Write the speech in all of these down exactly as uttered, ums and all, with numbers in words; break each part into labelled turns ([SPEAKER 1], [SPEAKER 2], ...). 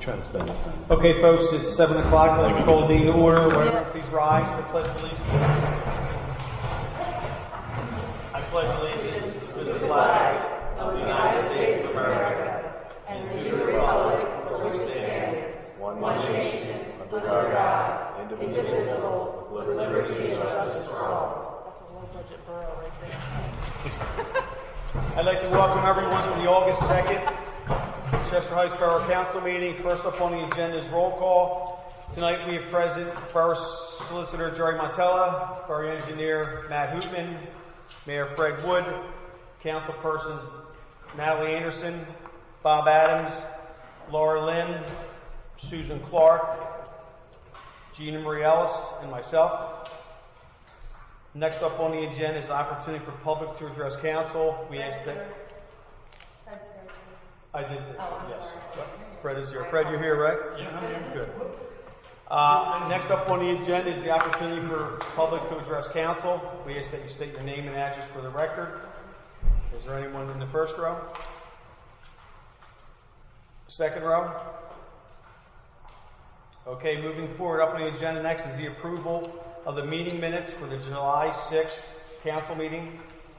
[SPEAKER 1] trying to spend the time.
[SPEAKER 2] Okay, folks, it's seven o'clock. I'd like to call the meeting to order. Whatever, please rise for the pledge of allegiance. I pledge allegiance to the flag of the United States of America and to the republic for which it stands, one nation, under God, indivisible, with liberty and justice for all.
[SPEAKER 3] That's a low-budget borough right there.
[SPEAKER 2] I'd like to welcome everyone to the August second Chester Heights Borough Council meeting. First up on the agenda is roll call. Tonight we have present Borough Solicitor Jerry Montella, Borough Engineer Matt Hoopman, Mayor Fred Wood, Councilpersons Natalie Anderson, Bob Adams, Laura Lynn, Susan Clark, Gina Marie Ellis, and myself. Next up on the agenda is the opportunity for public to address council. We ask that. I did say
[SPEAKER 3] Oh, I'm
[SPEAKER 2] yes.
[SPEAKER 3] sorry.
[SPEAKER 2] Fred is here. Fred, you're here, right?
[SPEAKER 4] Yeah, I'm here.
[SPEAKER 2] Good. Uh, next up on the agenda is the opportunity for public to address council. We ask that you state your name and address for the record. Is there anyone in the first row? Second row? Okay, moving forward, up on the agenda next is the approval of the meeting minutes for the July sixth council meeting.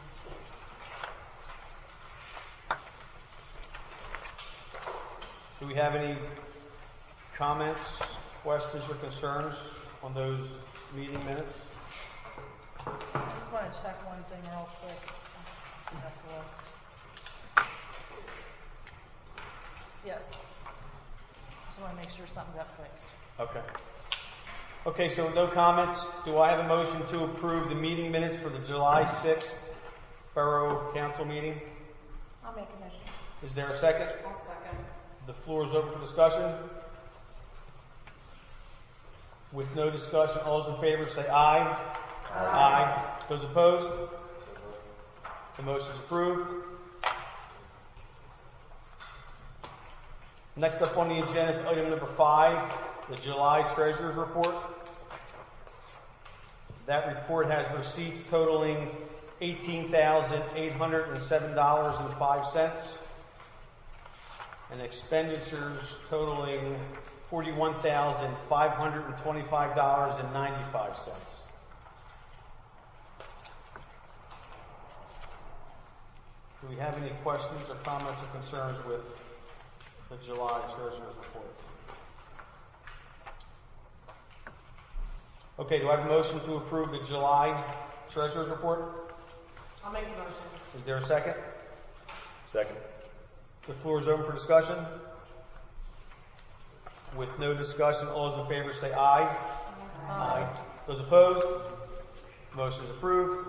[SPEAKER 2] Do we have any comments, questions, or concerns on those meeting minutes?
[SPEAKER 3] I just want to check one thing real quick. That's all. Yes. Just want to make sure something got fixed.
[SPEAKER 2] Okay. Okay, so no comments. Do I have a motion to approve the meeting minutes for the July sixth Borough Council meeting?
[SPEAKER 3] I'll make a motion.
[SPEAKER 2] Is there a second?
[SPEAKER 3] I'll second.
[SPEAKER 2] The floor is open for discussion. With no discussion, all those in favor say aye. Aye. Aye. Those opposed? The motion is approved. Next up on the agenda is item number five, the July Treasurer's Report. That report has receipts totaling eighteen thousand eight hundred seven dollars and five cents and expenditures totaling forty-one thousand five hundred twenty-five dollars and ninety-five cents. Do we have any questions or comments or concerns with the July Treasurer's Report? Okay, do I have a motion to approve the July Treasurer's Report?
[SPEAKER 3] I'll make a motion.
[SPEAKER 2] Is there a second?
[SPEAKER 1] Second.
[SPEAKER 2] The floor is open for discussion. With no discussion, all those in favor say aye. Aye. Aye. Those opposed? Motion is approved.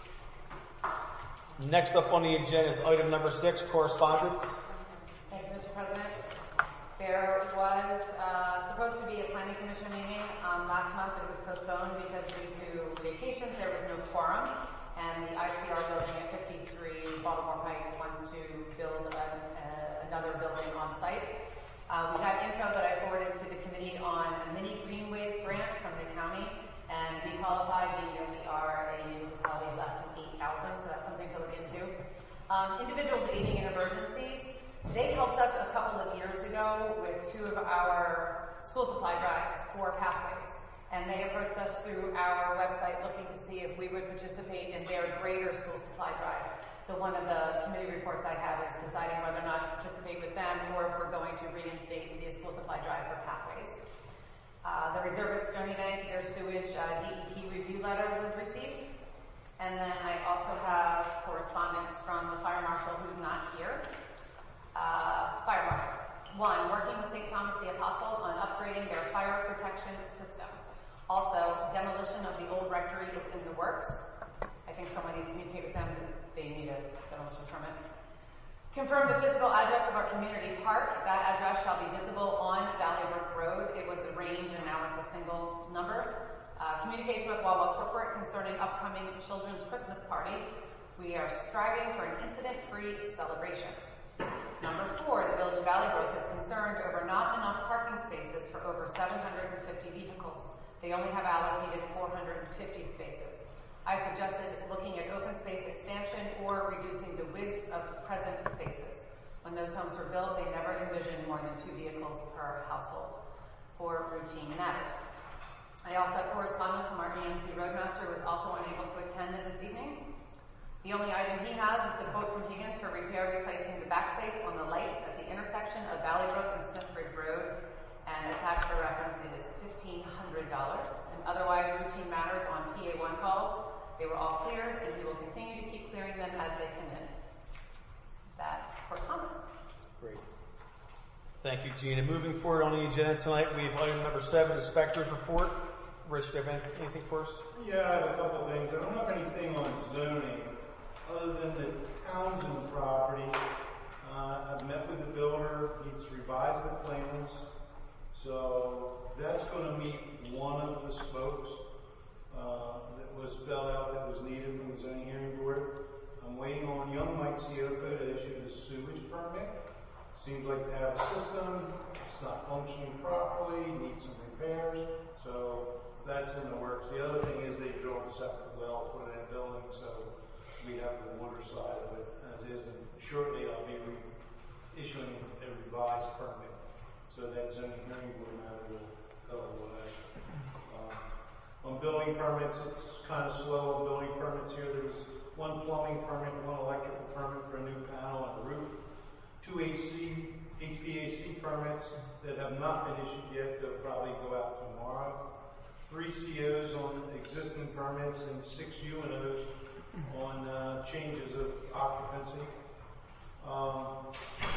[SPEAKER 2] Next up on the agenda is item number six, correspondence.
[SPEAKER 5] Thank you, Mister President. There was uh, supposed to be a planning commission meeting um, last month. It was postponed because due to vacations there was no quorum, and the I C R building at fifty-three Baltimore Pike wants to build a, a, another building on site. Uh, we got info that I forwarded to the committee on a mini greenways grant from the county, and we qualified, being that we are a municipality less than eight thousand, so that's something to look into. Um, individuals aiding in emergencies. They helped us a couple of years ago with two of our school supply drives for Pathways. And they approached us through our website looking to see if we would participate in their greater school supply drive. So one of the committee reports I have is deciding whether or not to participate with them or if we're going to reinstate the school supply drive for Pathways. Uh, the Reserve at Stony Bank, their sewage uh, D E P review letter was received. And then I also have correspondence from the fire marshal who's not here. Uh, fire marshal. One, working with Saint Thomas the Apostle on upgrading their fire protection system. Also, demolition of the old rectory is in the works. I think someone needs to communicate with them that they need a demolition permit. Confirm the physical address of our community park. That address shall be visible on Valley Brook Road. It was a range and now it's a single number. Uh, communication with Wawa Corporate concerning upcoming children's Christmas party. We are striving for an incident-free celebration. Number four, the Village of Valley Brook is concerned over not enough parking spaces for over seven hundred fifty vehicles. They only have allocated four hundred fifty spaces. I suggested looking at open space expansion or reducing the widths of present spaces. When those homes were built, they never envisioned more than two vehicles per household for routine matters. I also have correspondence from our E M C roadmaster, who was also unable to attend this evening. The only item he has is the quote from Higgins for repair replacing the backplates on the lights at the intersection of Valley Brook and Smithbridge Road, and attached for reference it is fifteen hundred dollars. And otherwise routine matters on P A one calls, they were all cleared, and he will continue to keep clearing them as they come in. That's correspondence.
[SPEAKER 2] Great. Thank you, Gina. Moving forward on the agenda tonight, we have item number seven, Inspector's Report. Rich, do you have anything, anything for us?
[SPEAKER 4] Yeah, I have a couple of things. I don't have anything on zoning other than the Townsend property. Uh, I've met with the builder. He's revised the plans. So that's going to meet one of the spokes uh, that was spelled out that was needed from the zoning hearing board. I'm waiting on young Mike Sioko to issue the sewage permit. Seems like they have a system. It's not functioning properly. Needs some repairs. So that's in the works. The other thing is they drilled a separate well for that building, so we have the water side of it as is. And shortly I'll be re- issuing a revised permit. So that zoning hearing board matter will go away. Um, on building permits, it's kind of slow on building permits here. There's one plumbing permit, one electrical permit for a new panel on the roof, two H C, H V A C permits that have not been issued yet. They'll probably go out tomorrow. Three C Os on existing permits and six U N Os on uh, changes of occupancy. Um,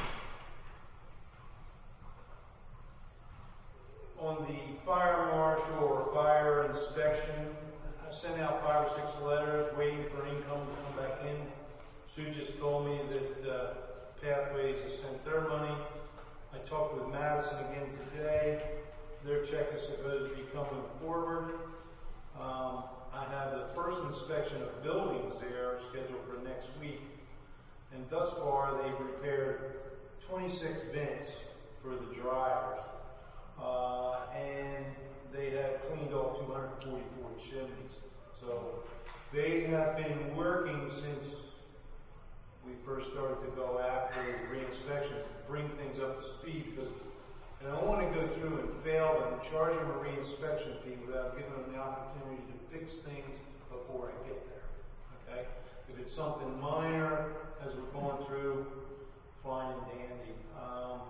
[SPEAKER 4] on the fire marshal or fire inspection, I sent out five or six letters waiting for income to come back in. Sue just told me that uh, Pathways has sent their money. I talked with Madison again today. Their check is supposed to be coming forward. Um, I have the first inspection of buildings there scheduled for next week. And thus far, they've repaired twenty-six vents for the dryers. Uh, and they have cleaned all two hundred forty-four chimneys. So they have been working since we first started to go after re-inspections to bring things up to speed, because and I don't want to go through and fail and charge them a re-inspection fee without giving them the opportunity to fix things before I get there. Okay? If it's something minor, as we're going through, fine and dandy. Um,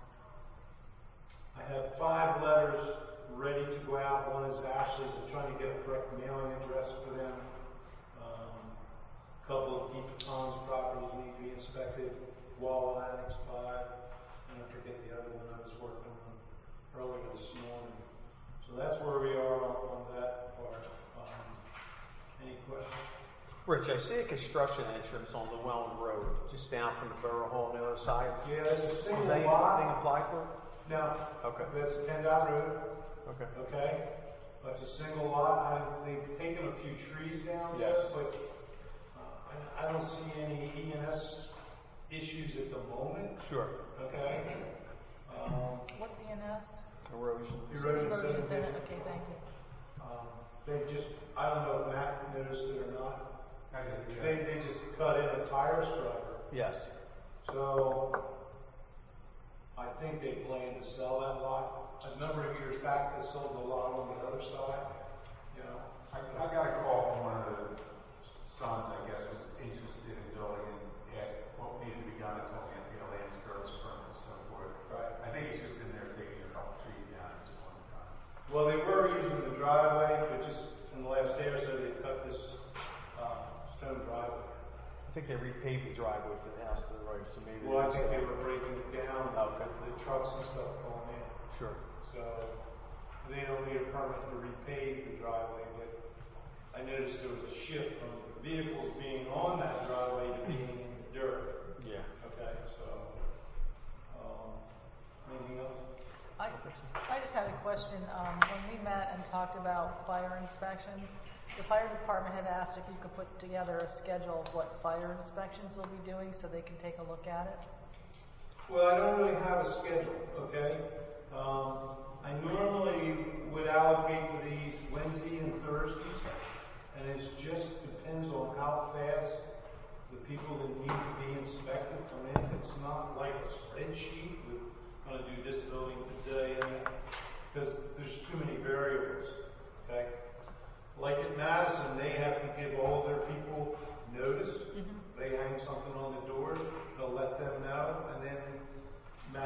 [SPEAKER 4] I have five letters ready to go out. One is Ashley's. I'm trying to get a correct mailing address for them. Um, a couple of Pete Paton's properties need to be inspected. Wall Annex five. And I forget the other one I was working on earlier this morning. So that's where we are on, on that part. Um, any questions?
[SPEAKER 2] Rich, I see a construction entrance on Llewellyn Road, just down from the Borough Hall on the other side.
[SPEAKER 4] Yeah, there's a single
[SPEAKER 2] Is anything
[SPEAKER 4] lot.
[SPEAKER 2] applied for?
[SPEAKER 4] No.
[SPEAKER 2] Okay.
[SPEAKER 4] That's PennDOT Road.
[SPEAKER 2] Okay.
[SPEAKER 4] Okay? That's a single lot. I, they've taken a few trees down
[SPEAKER 2] Yes.
[SPEAKER 4] there, but uh, I, I don't see any E N S issues at the moment.
[SPEAKER 2] Sure.
[SPEAKER 4] Okay? Um,
[SPEAKER 3] What's E N S?
[SPEAKER 2] Erosion.
[SPEAKER 4] erosion
[SPEAKER 3] Erosion's in it,
[SPEAKER 4] sediment.
[SPEAKER 3] okay, thank you.
[SPEAKER 4] Um, they just, I don't know if Matt noticed it or not. They, they just cut in a tire scrubber.
[SPEAKER 2] Yes.
[SPEAKER 4] So, I think they plan to sell that lot. A number of years back, they sold the lot on the other side. You know,
[SPEAKER 6] I, I got a call from one of the sons, I guess, was interested in building and asked what needed to be done and told me it's the land service permit and so forth.
[SPEAKER 4] Right.
[SPEAKER 6] I think he's just in there taking a couple trees down at just one time.
[SPEAKER 4] well, they were using the driveway, but just in the last day or so, they cut this uh, stone driveway.
[SPEAKER 2] I think they repaved the driveway to the house to the right, so maybe.
[SPEAKER 4] Well, I
[SPEAKER 2] they
[SPEAKER 4] think they
[SPEAKER 2] just-
[SPEAKER 4] were breaking it down.
[SPEAKER 2] Okay.
[SPEAKER 4] The trucks and stuff going in.
[SPEAKER 2] Sure.
[SPEAKER 4] So they don't need a permit to repave the driveway, but I noticed there was a shift from vehicles being on that driveway to being in the dirt.
[SPEAKER 2] Yeah.
[SPEAKER 4] Okay, so, um, anything else?
[SPEAKER 3] I, I just had a question. Um, when we met and talked about fire inspections, the fire department had asked if you could put together a schedule of what fire inspections they'll be doing so they can take a look at it.
[SPEAKER 4] Well, I don't really have a schedule, okay? Um, I normally would allocate for these Wednesday and Thursdays, and it just depends on how fast the people that need to be inspected come in. It's not like a spreadsheet with, I'm gonna do this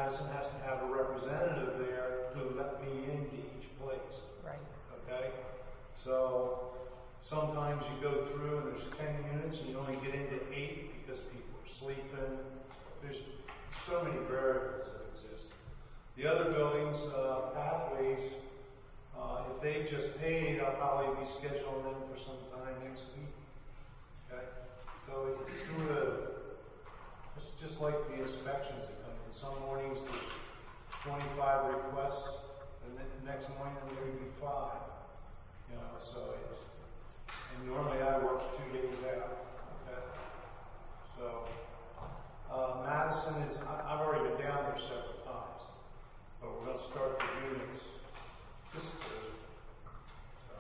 [SPEAKER 4] Madison has to have a representative there to let me into each place.
[SPEAKER 3] Right.
[SPEAKER 4] Okay? So sometimes you go through and there's ten units and you only get into eight because people are sleeping. There's so many variables that exist. The other buildings, uh, pathways, uh, if they just paid, I'll probably be scheduling them for some time next week. Okay? So it's sort of, it's just like the inspections that come in. Some mornings there's twenty-five requests, and then the next morning there may be five. You know, so it's, and normally I work two days out. Okay? So, uh, Madison is, I, I've already been down there several times, but we're going to start the units this Thursday. So,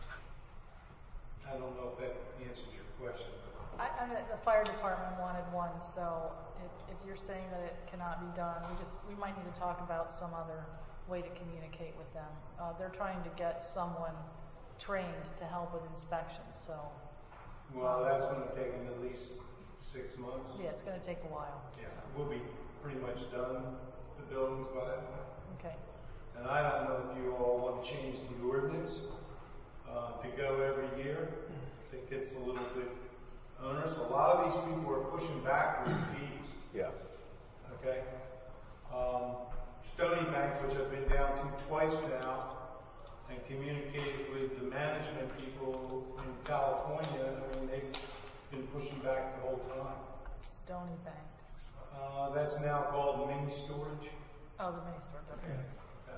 [SPEAKER 4] I don't know if that answers your question.
[SPEAKER 3] I, I mean, the fire department wanted one, so if, if you're saying that it cannot be done, we just, we might need to talk about some other way to communicate with them. Uh, they're trying to get someone trained to help with inspections, so.
[SPEAKER 4] Well, that's going to take them at least six months.
[SPEAKER 3] Yeah, it's going to take a while.
[SPEAKER 4] Yeah,
[SPEAKER 3] so.
[SPEAKER 4] we'll be pretty much done the buildings by that point.
[SPEAKER 3] Okay.
[SPEAKER 4] And I don't know if you all want to change the ordinance uh, to go every year. I think it's a little bit onerous. A lot of these people are pushing back with fees.
[SPEAKER 1] Yeah.
[SPEAKER 4] Okay. Um, Stony Bank, which I've been down to twice now, and communicated with the management people in California. I mean, they've been pushing back the whole time.
[SPEAKER 3] Stony Bank.
[SPEAKER 4] Uh, that's now called mini storage.
[SPEAKER 3] Oh, the mini storage. Okay.
[SPEAKER 4] Okay.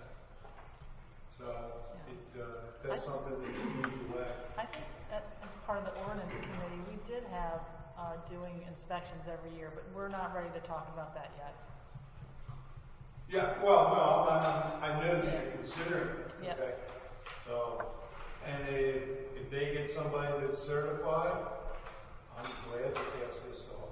[SPEAKER 4] So
[SPEAKER 3] Yeah.
[SPEAKER 4] it, uh, that's
[SPEAKER 3] I-
[SPEAKER 4] something that you need to weigh.
[SPEAKER 3] I think that as part of the ordinance committee, we did have uh, doing inspections every year, but we're not ready to talk about that yet.
[SPEAKER 4] Yeah, well, no, I, I know that you're considering it.
[SPEAKER 3] Yes.
[SPEAKER 4] Okay. So, and if, if they get somebody that's certified, I'm glad to pass this off.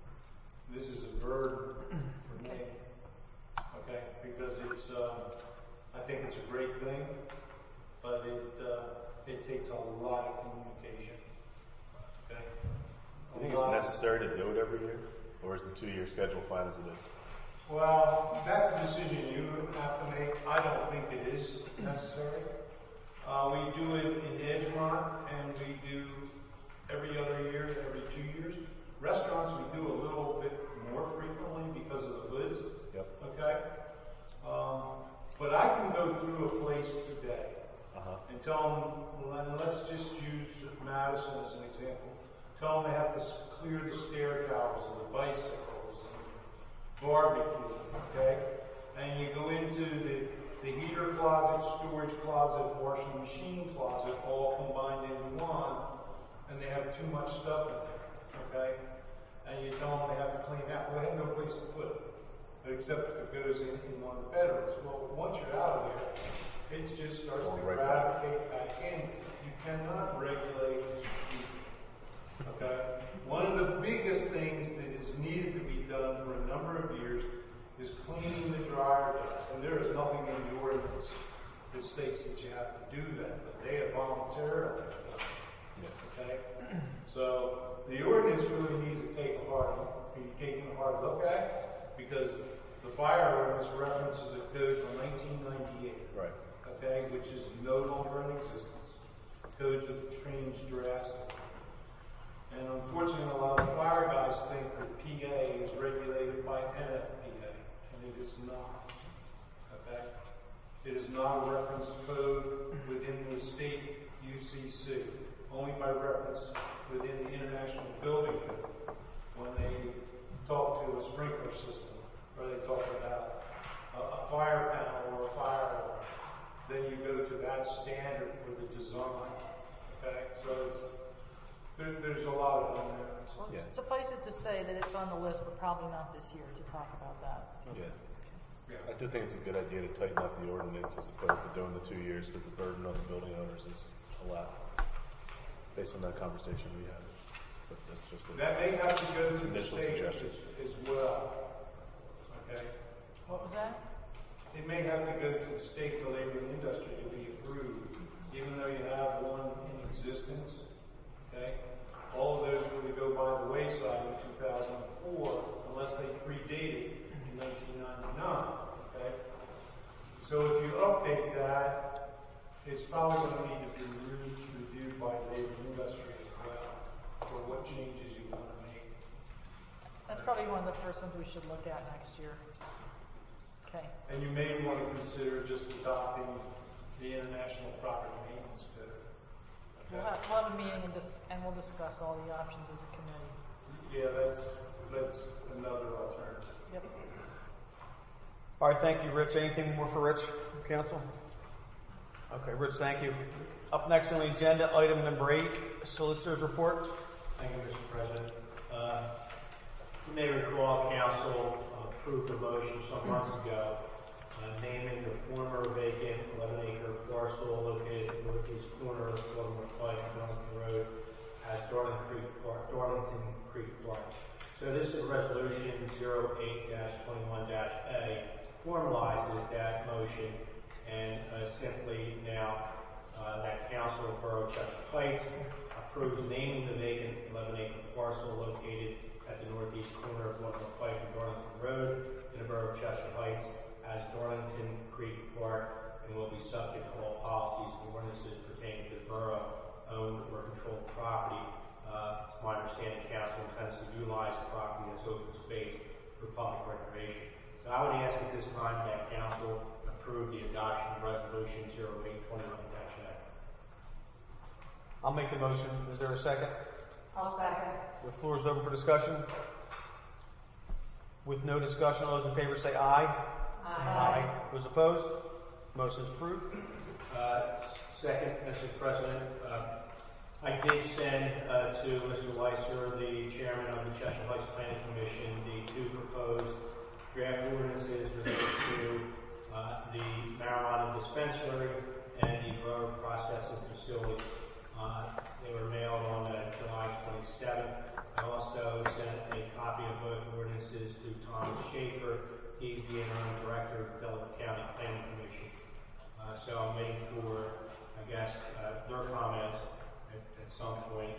[SPEAKER 4] This is a burden for me.
[SPEAKER 3] Okay.
[SPEAKER 4] Okay, because it's, um, I think it's a great thing, but it, uh, it takes a lot of communication. Okay?
[SPEAKER 1] Do you think it's necessary to do it every year? Or is the two-year schedule fine as it is?
[SPEAKER 4] Well, that's a decision you have to make. I don't think it is necessary. Uh, we do it in Edgemont, and we do every other year, every two years. Restaurants, we do a little bit more frequently because of the hoods.
[SPEAKER 1] Yep.
[SPEAKER 4] Okay? Um, but I can go through a place today
[SPEAKER 1] Uh-huh.
[SPEAKER 4] and tell them, and let's just use Madison as an example. Tell them they have to s- clear the stair towers and the bicycles and barbecue, okay? And you go into the, the heater closet, storage closet, washing machine closet, all combined into one, and they have too much stuff in there, okay? And you tell them they have to clean that. Well, they have no place to put it, except if it goes in, in one of the bedrooms. Well, once you're out of there, it just starts
[SPEAKER 1] Going
[SPEAKER 4] to
[SPEAKER 1] right
[SPEAKER 4] gravitate back in. You cannot regulate the street. Okay? One of the biggest things that is needed to be done for a number of years is cleaning the dryer ducts. And there is nothing in the ordinance that states that you have to do that, but they have voluntarily done it. Okay? So the ordinance really needs to take a hard, be taken a hard look at, because the fire ordinance references a code from nineteen ninety-eight.
[SPEAKER 1] Right.
[SPEAKER 4] Okay, which is no longer in existence. Codes have changed drastically. And unfortunately, a lot of fire guys think that P A is regulated by N F P A, and it is not. Okay? It is not a reference code within the state U C C, only by reference within the International Building Code when they talk to a sprinkler system, or they talk about a, a fire panel or a fire alarm. Then you go to that standard for the design. Okay? So it's There, there's a lot of them there.
[SPEAKER 3] Well,
[SPEAKER 1] Yeah.
[SPEAKER 3] suffice it to say that it's on the list, but probably not this year to talk about that.
[SPEAKER 1] Yeah.
[SPEAKER 4] Yeah.
[SPEAKER 1] I do think it's a good idea to tighten up the ordinance as opposed to doing the two years because the burden on the building owners is a lot based on that conversation we had. But that's just a,
[SPEAKER 4] That may have to go to the
[SPEAKER 1] Initial
[SPEAKER 4] state
[SPEAKER 1] suggestion.
[SPEAKER 4] as, as well. Okay?
[SPEAKER 3] What was that?
[SPEAKER 4] It may have to go to the state for labor and industry to be approved, even though you have one in existence. Okay? All of those were to go by the wayside in two thousand four, unless they predated in nineteen ninety-nine, okay? So if you update that, it's probably gonna need to be re- reviewed by labor industry as well, for what changes you wanna make.
[SPEAKER 3] That's probably one of the first ones we should look at next year. Okay.
[SPEAKER 4] And you may want to consider just adopting the International Property Maintenance Code.
[SPEAKER 3] We'll have, we'll have a meeting and dis- and we'll discuss all the options as a committee.
[SPEAKER 4] Yeah, that's, that's another alternative.
[SPEAKER 3] Yep.
[SPEAKER 2] All right, thank you, Rich. Anything more for Rich from council? Okay, Rich, thank you. Up next on the agenda, item number eight, solicitor's report.
[SPEAKER 7] Thank you, Mister President. Uh, You may recall council uh, approved a motion some months ago uh, naming the former vacant eleven acre parcel located at the northeast corner of Baltimore Pike and Darlington Road as Darlington Creek Park. Darlington Creek Park. So this is resolution zero eight twenty-one A formalizes that motion and uh, simply now uh, that council of Borough of Chester Heights approves naming the vacant eleven acre parcel located at the northeast corner of Baltimore Pike and Darlington Road in the Borough of Chester Heights as Darlington Creek Park and will be subject to all policies and ordinances pertaining to the borough owned or controlled property. Uh, it's my understanding council intends to utilize the property as open space for public recreation. So I would ask at this time that council approve the adoption of resolution zero eight twenty-one A.
[SPEAKER 2] I'll make the motion. Is there a second?
[SPEAKER 5] I'll second.
[SPEAKER 2] The floor is open for discussion. With no discussion, all those in favor say aye.
[SPEAKER 5] Aye.
[SPEAKER 2] Those opposed? Motion is approved.
[SPEAKER 7] Uh, Second, Mister President, uh, I did send uh, to Mister Weiser, the chairman of the Chester Heights Planning Commission, the two proposed draft ordinances related to uh, the marijuana dispensary and the grower processing facility. Uh, they were mailed on uh, July twenty-seventh. I also sent a copy of both ordinances to Thomas Schaefer. He's the interim director of the Delaware County Planning Commission. Uh, so I'm waiting for, I guess, uh, their comments at, at some point.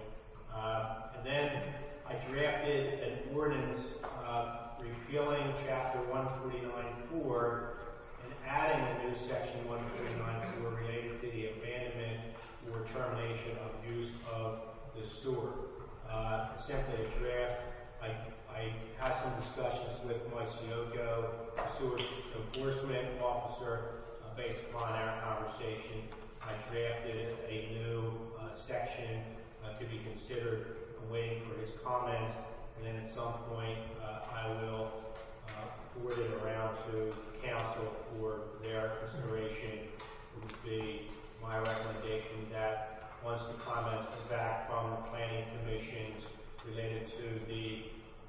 [SPEAKER 7] Uh, and then I drafted an ordinance uh, repealing Chapter one forty-nine four and adding a new Section one forty-nine four related to the abandonment or termination of use of the sewer. Uh, simply a draft. I, I had some discussions with Mike Sioko, the sewer enforcement officer, uh, based upon our conversation. I drafted a new uh, section uh, to be considered. I'm waiting for his comments, and then at some point uh, I will uh, forward it around to council for their consideration. It would be my recommendation that once the comments are back from the planning commissions related to the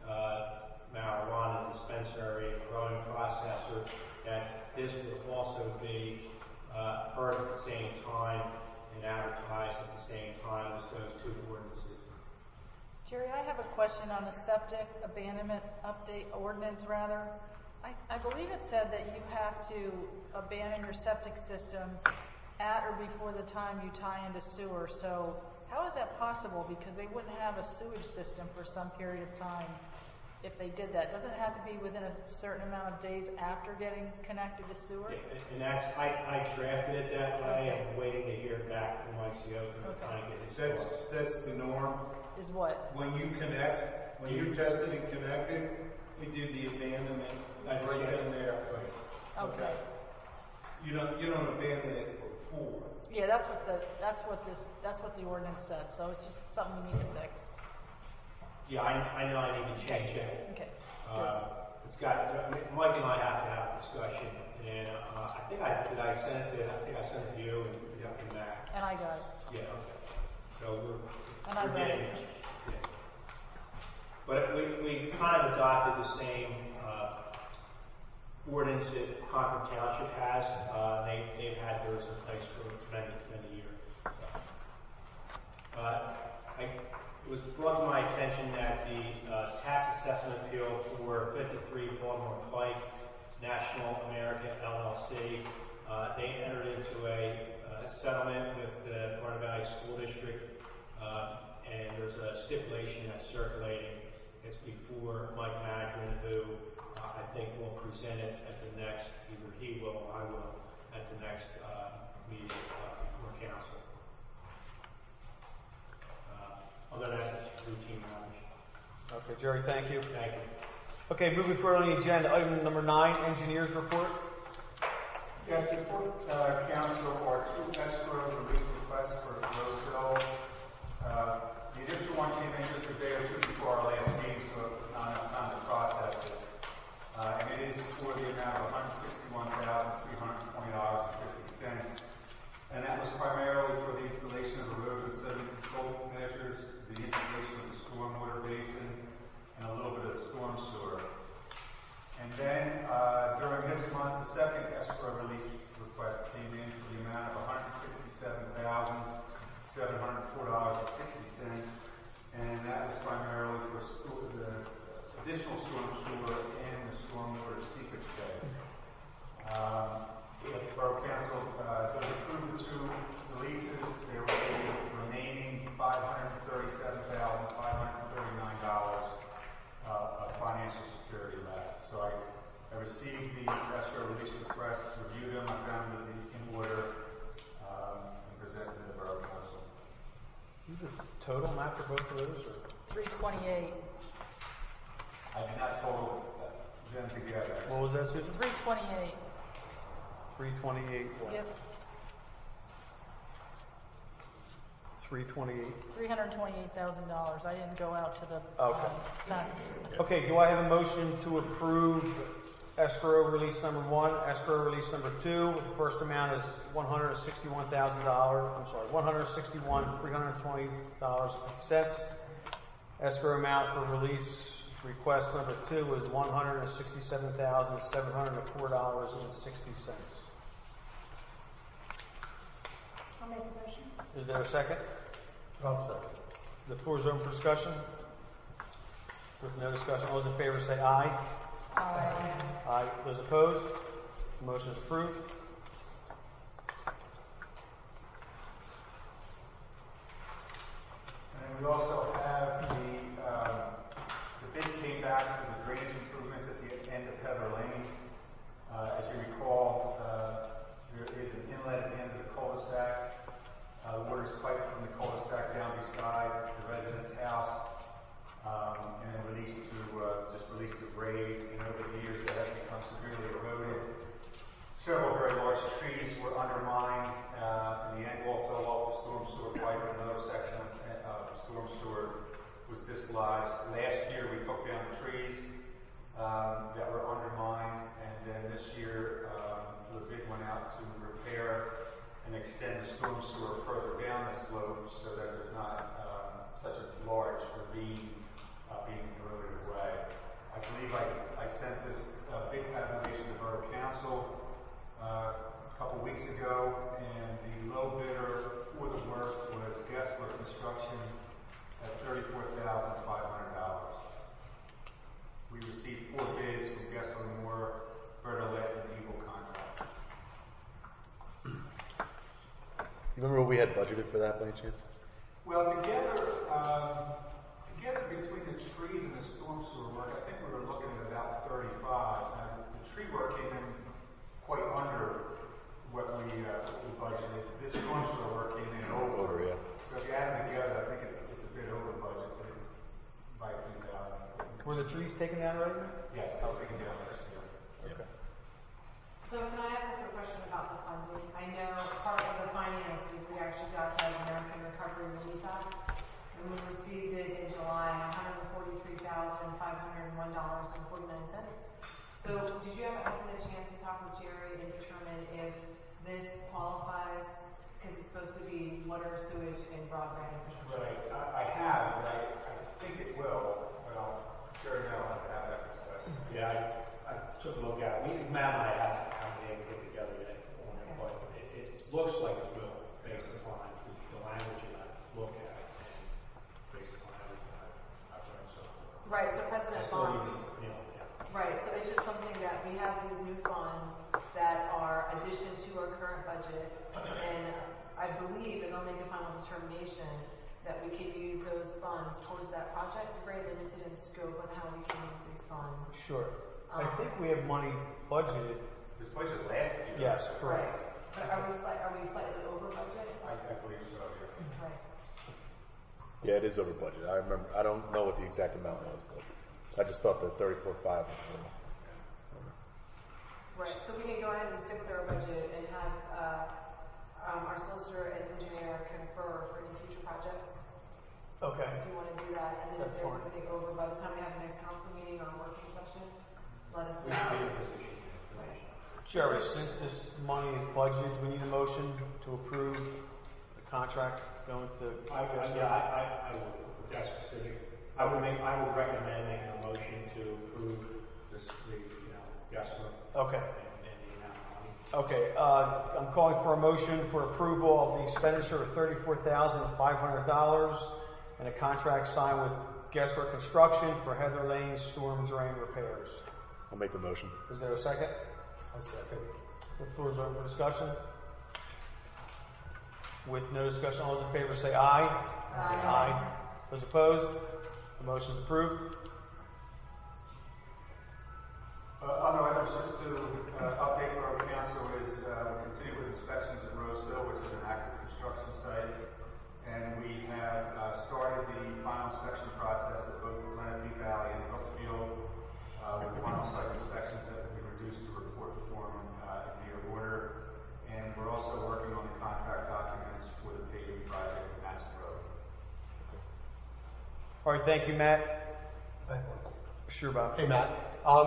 [SPEAKER 7] uh, marijuana dispensary and growing processor, that this would also be uh, heard at the same time and advertised at the same time as those two ordinances.
[SPEAKER 3] Jerry, I have a question on the septic abandonment update ordinance rather. I, I believe it said that you have to abandon your septic system at or before the time you tie into sewer. So how is that possible? Because they wouldn't have a sewage system for some period of time if they did that. Doesn't it have to be within a certain amount of days after getting connected to sewer?
[SPEAKER 7] Yeah, and that's, I, I drafted it that way. I'm waiting to hear back from Mike Sioko to kind of get his
[SPEAKER 4] That's,
[SPEAKER 7] thoughts.
[SPEAKER 4] that's the norm.
[SPEAKER 3] Is what?
[SPEAKER 4] When you connect, when you tested and connected, we do the abandonment
[SPEAKER 7] I
[SPEAKER 4] right
[SPEAKER 7] see.
[SPEAKER 4] in there.
[SPEAKER 3] Okay.
[SPEAKER 4] You don't, you don't abandon it before.
[SPEAKER 3] Yeah, that's what the that's what this that's what the ordinance said. So it's just something we need to fix.
[SPEAKER 7] Yeah, I, I know I need to change it.
[SPEAKER 3] Okay.
[SPEAKER 7] Uh, it's got, I mean, Mike and I have to have a discussion, and uh, I think I, did I send it to, I think I sent it to you and you got it back.
[SPEAKER 3] And I got it.
[SPEAKER 7] Yeah, okay. So we're,
[SPEAKER 3] And I
[SPEAKER 7] we're
[SPEAKER 3] read
[SPEAKER 7] getting
[SPEAKER 3] it.
[SPEAKER 7] yeah. But we, we kind of adopted the same uh, ordinance that Concord Township has. Uh, they, they've had theirs in place for many, many years. So, uh, I, it was brought to my attention that the uh, tax assessment appeal for fifty-three Baltimore Pike National America L L C, uh, they entered into a uh, settlement with the Martin Valley School District, uh, and there's a stipulation that's circulating It's before Mike Magrin, who uh, I think will present it at the next, either he will or I will, at the next uh, meeting uh, before council. Uh, other than that, it's routine matters.
[SPEAKER 2] Okay, Jerry, thank you.
[SPEAKER 7] Thank you.
[SPEAKER 2] Okay, moving forward on the agenda, item number nine, engineers report.
[SPEAKER 6] Yes, before uh, council are two escrow release requests for Roseville. Uh, the initial one came in just a day or two before our last meeting, so not enough time to process it. Uh, and it is for the amount of one hundred sixty-one thousand three hundred twenty dollars and fifty cents. And that was primarily for the installation of erosion sediment control measures, the installation of the stormwater basin, and a little bit of storm sewer. And then uh, during this month, the second escrow release request came in for the amount of one hundred sixty-seven thousand seven hundred four dollars and sixty cents, and that was primarily for sto- the additional storm sewer and the stormwater seepage beds. Um, if the Borough Council uh, does approve the two releases, there will be remaining five hundred thirty-seven thousand five hundred thirty-nine dollars uh, of financial security left. So I, I received the escrow release requests, reviewed them, I found them in order, um, and presented to the Borough Council.
[SPEAKER 2] Is the total amount for both of those? Or?
[SPEAKER 3] Three twenty-eight.
[SPEAKER 6] I did not total them together.
[SPEAKER 2] What was that, Susan?
[SPEAKER 3] Three twenty-eight.
[SPEAKER 2] Three twenty-eight.
[SPEAKER 3] Yep.
[SPEAKER 2] Three twenty-eight.
[SPEAKER 3] Three hundred twenty-eight thousand dollars. I didn't go out to the
[SPEAKER 2] Okay.
[SPEAKER 3] um, cents.
[SPEAKER 2] Okay, do I have a motion to approve escrow release number one, escrow release number two? The first amount is one hundred sixty-one thousand dollars. I'm sorry, one hundred sixty-one thousand three hundred twenty dollars and fifty cents. Escrow amount for release request number two is one hundred sixty-seven thousand seven hundred four dollars and sixty cents.
[SPEAKER 8] I'll make a motion.
[SPEAKER 2] Is there a second?
[SPEAKER 1] I'll second.
[SPEAKER 2] The floor is open for discussion. With no discussion, all those in favor say aye.
[SPEAKER 3] Aye.
[SPEAKER 2] Aye. Those opposed? Motion is approved.
[SPEAKER 6] And we also have the, um, the bids came back for the drainage improvements at the end of Heather Lane. Uh, as you recall, uh, there is an inlet at the end of the cul-de-sac. Uh, the water is piped from the cul-de-sac down beside the resident's house, um, and then released to, uh, just released to grade. And over the years, that has become severely eroded. Several very large trees were undermined. Uh, in the end, all fell off the storm sewer pipe, and another section of uh, storm sewer was dislodged. Last year, we took down the trees um, that were undermined, and then this year, um, the bid went out to repair and extend the storm sewer further down the slope so that there's not um, such a large ravine uh, being eroded away. I believe I, I sent this uh, bid tabulation to Borough Council uh, a couple weeks ago, and the low bidder for the work was Gessler Construction at thirty-four thousand five hundred dollars. We received four bids from Gessler Moore, Bertolet, and Eagle Contract.
[SPEAKER 1] You remember what we had budgeted for that by any chance?
[SPEAKER 6] Well, together, um, together between the trees and the storm sewer work, I think we were looking at about thirty-five. Uh, the tree work came in quite under what we, uh, what we budgeted. This storm sewer work came in over.
[SPEAKER 1] Over, yeah.
[SPEAKER 6] So if you add them together, I think it's, it's a bit over budget by a few thousand.
[SPEAKER 2] Were the trees taken down already?
[SPEAKER 6] Yes, I'll take it down next year.
[SPEAKER 2] Okay.
[SPEAKER 5] So can I ask a quick question about the funding? I know part of the finances, we actually got the American Recovery Relief Act, and we received it in July, one hundred forty-three thousand five hundred one dollars and forty-nine cents. So did you ever have a chance to talk with Jerry and determine if this qualifies, because it's supposed to be water, sewage, and broadband infrastructure?
[SPEAKER 6] Right, I, I have, but I, I think it will, but I'll, Jerry and I will have to have that discussion.
[SPEAKER 7] Yeah, I, I took a look at it. We, Matt and I haven't, haven't been able to get together yet on it, but it, it looks like it will, based upon the, the language that I look at, and based upon everything I've, I've read so far.
[SPEAKER 5] Right, so
[SPEAKER 7] I
[SPEAKER 5] President
[SPEAKER 7] still
[SPEAKER 5] Bond.
[SPEAKER 7] need to, you know, yeah.
[SPEAKER 5] Right, so it's just something that we have these new funds that are addition to our current budget, and I believe, and I'll make a final determination,
[SPEAKER 9] that we can use those funds towards that project. We're very limited in scope on how we can use these funds.
[SPEAKER 2] Sure. I
[SPEAKER 9] Um,
[SPEAKER 2] think we have money budgeted.
[SPEAKER 6] This budget last year.
[SPEAKER 2] Yes, correct.
[SPEAKER 9] But are we slight, are we slightly over budget?
[SPEAKER 6] I, I believe so, yeah.
[SPEAKER 9] Right.
[SPEAKER 1] Yeah, it is over budget. I remember, I don't know what the exact amount was, but I just thought that thirty-four five was over.
[SPEAKER 9] Right, so we can go ahead and stick with our budget and have, uh, um, our solicitor and engineer confer for any future projects.
[SPEAKER 2] Okay.
[SPEAKER 9] If you wanna do that, and then if
[SPEAKER 2] That's
[SPEAKER 9] there's
[SPEAKER 2] fine.
[SPEAKER 9] anything over by the time we have the next council meeting or working session, let us
[SPEAKER 6] We
[SPEAKER 9] know.
[SPEAKER 6] should be in a position.
[SPEAKER 9] Right.
[SPEAKER 2] Jerry, since this money is budgeted, do we need a motion to approve the contract going to?
[SPEAKER 7] I, I, yeah, I, I, I would, with that specific, I would make, I would recommend making a motion to approve this, the, you know, Gessler
[SPEAKER 2] Okay.
[SPEAKER 7] and, and the amount of money.
[SPEAKER 2] Okay, uh, I'm calling for a motion for approval of the expenditure of thirty-four thousand five hundred dollars and a contract signed with Gessler Construction for Heather Lane storm drain repairs.
[SPEAKER 1] I'll make the motion.
[SPEAKER 2] Is there a second?
[SPEAKER 1] A second.
[SPEAKER 2] The floor is open for discussion. With no discussion, all those in favor say aye.
[SPEAKER 9] Aye.
[SPEAKER 2] Aye. Those opposed? The motion is approved.
[SPEAKER 6] Uh, other items just to uh, update for our council is uh, we continue with inspections at Roseville, which is an active construction site. And we have uh, started the final inspection process at both Lenape Valley and Brookfield uh, with final site inspections that will be reduced to report form uh, in near order. And we're also working on the contract documents for the paving project at Madison Road.
[SPEAKER 2] All right, thank you, Matt. Sure, Bob.
[SPEAKER 10] Hey, Matt. Um,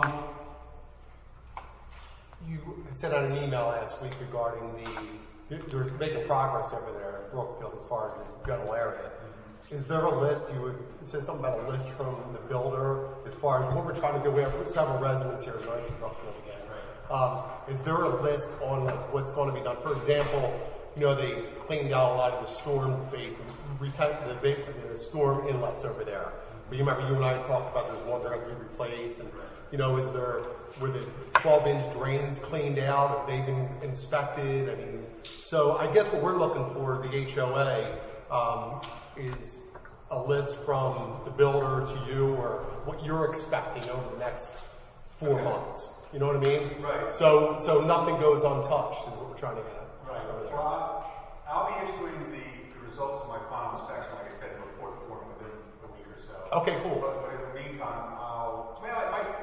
[SPEAKER 10] you sent out an email last week regarding the, you're making progress over there at Brookfield as far as the general area. Is there a list, you would, it said something about a list from the builder as far as what we're trying to do? We have several residents here going to Brookfield again. Um, is there a list on like what's going to be done? For example, you know, they cleaned out a lot of the storm basin, retyped the, the storm inlets over there. But you remember you and I talked about those ones that are going to be replaced, and you know, is there were the twelve inch drains cleaned out? Have they been inspected? I mean, so I guess what we're looking for, the H O A, um, is a list from the builder to you, or what you're expecting over the next four
[SPEAKER 6] Okay.
[SPEAKER 10] months. You know what I mean?
[SPEAKER 6] Right.
[SPEAKER 10] So, so nothing goes untouched is what we're trying to get at.
[SPEAKER 6] Right. Well, I- I'll be issuing the, the results of my final inspection, like I said, in report form within a week or so.
[SPEAKER 10] Okay, cool.
[SPEAKER 6] But, but in the meantime, I'll, well, it might,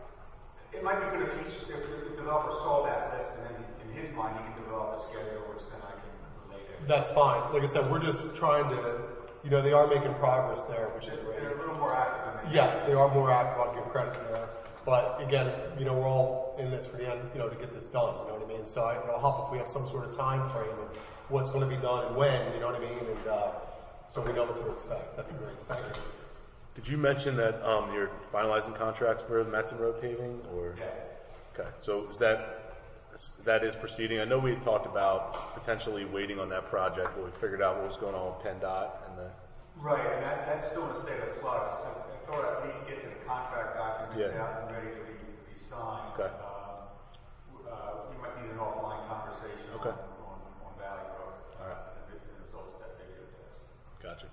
[SPEAKER 6] it might be good if he's, if the developer saw that list and then in his mind he can develop a schedule, which then I can relate it.
[SPEAKER 10] That's fine. Like I said, we're just trying to, you know, they are making progress there, which is
[SPEAKER 6] They're,
[SPEAKER 10] great.
[SPEAKER 6] they're a little more active than they
[SPEAKER 10] Yes, they are more active. I'll give credit there. But again, you know, we're all in this for the end, you know, to get this done. You know what I mean? So I, it'll help if we have some sort of time frame of what's going to be done and when. You know what I mean? And uh, so we know what to expect. That'd be great. Thank you.
[SPEAKER 1] Did you mention that um, you're finalizing contracts for the Madison Road paving, or?
[SPEAKER 6] Yes.
[SPEAKER 1] Okay, so is that that is proceeding? I know we had talked about potentially waiting on that project, but we figured out what was going on with PennDOT and the.
[SPEAKER 6] Right, and that, that's still in a state of flux. I, I thought I'd at least get the contract documents
[SPEAKER 1] Yeah.
[SPEAKER 6] out and ready to be, to be signed.
[SPEAKER 1] Okay.
[SPEAKER 6] Um, uh, we might need an offline conversation
[SPEAKER 1] Okay.
[SPEAKER 6] on, on, on Valley Road.
[SPEAKER 1] All right.
[SPEAKER 6] Uh, the, the results of that video test.
[SPEAKER 1] Gotcha.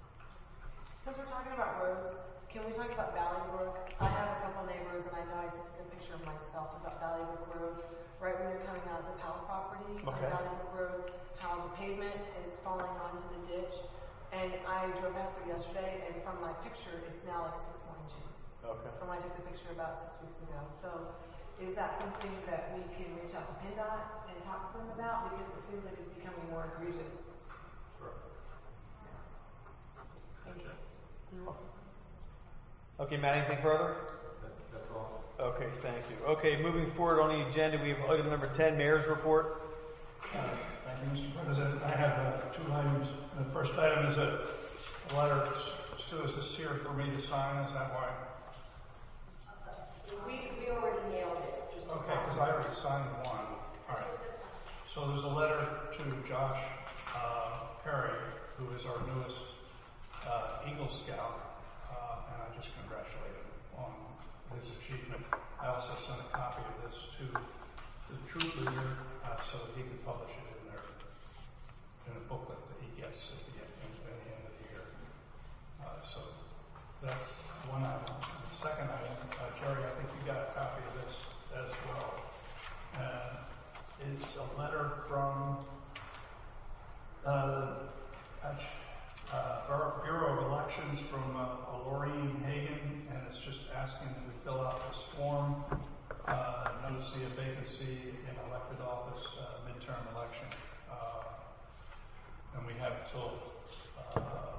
[SPEAKER 9] Since we're talking about roads, can we talk about Valley Brook? I have a couple neighbors, and I know I sent a picture of myself about Valley Brook Road, right when you're coming out of the Powell property on
[SPEAKER 2] Okay.
[SPEAKER 9] Valley Brook Road, how the pavement is falling onto the ditch. And I drove past there yesterday, and from my picture, it's now like six more inches.
[SPEAKER 2] Okay.
[SPEAKER 9] From when I took the picture about six weeks ago. So is that something that we can reach out to PennDOT and talk to them about? Because it seems like it's becoming more egregious.
[SPEAKER 6] Sure.
[SPEAKER 9] Thank you.
[SPEAKER 2] Okay, Matt, anything further?
[SPEAKER 6] That's, that's all.
[SPEAKER 2] Okay, thank you. Okay, moving forward on the agenda, we have item number ten, Mayor's Report.
[SPEAKER 11] Uh, Thank you, Mister President. I have uh, two items. The first item is a a letter Sue is here for me to sign. Is that why?
[SPEAKER 9] We, we already nailed it. Just
[SPEAKER 11] Okay, because I already signed one. All right. So there's a letter to Josh uh, Perry, who is our newest uh, Eagle Scout, uh, and I just congratulate him on his achievement. I also sent a copy of this to the troop leader uh, so that he can publish it in their in a booklet that he gets at the end, at the end of the year. Uh, so that's one item. The second item, uh, Jerry, I think you got a copy of this as well. Uh, it's a letter from uh, uh, Bureau of Elections from uh, Laureen Hagan, and it's just asking that we fill out this form, uh, notice a vacancy in elected office, uh, midterm election. Uh, and we have till uh,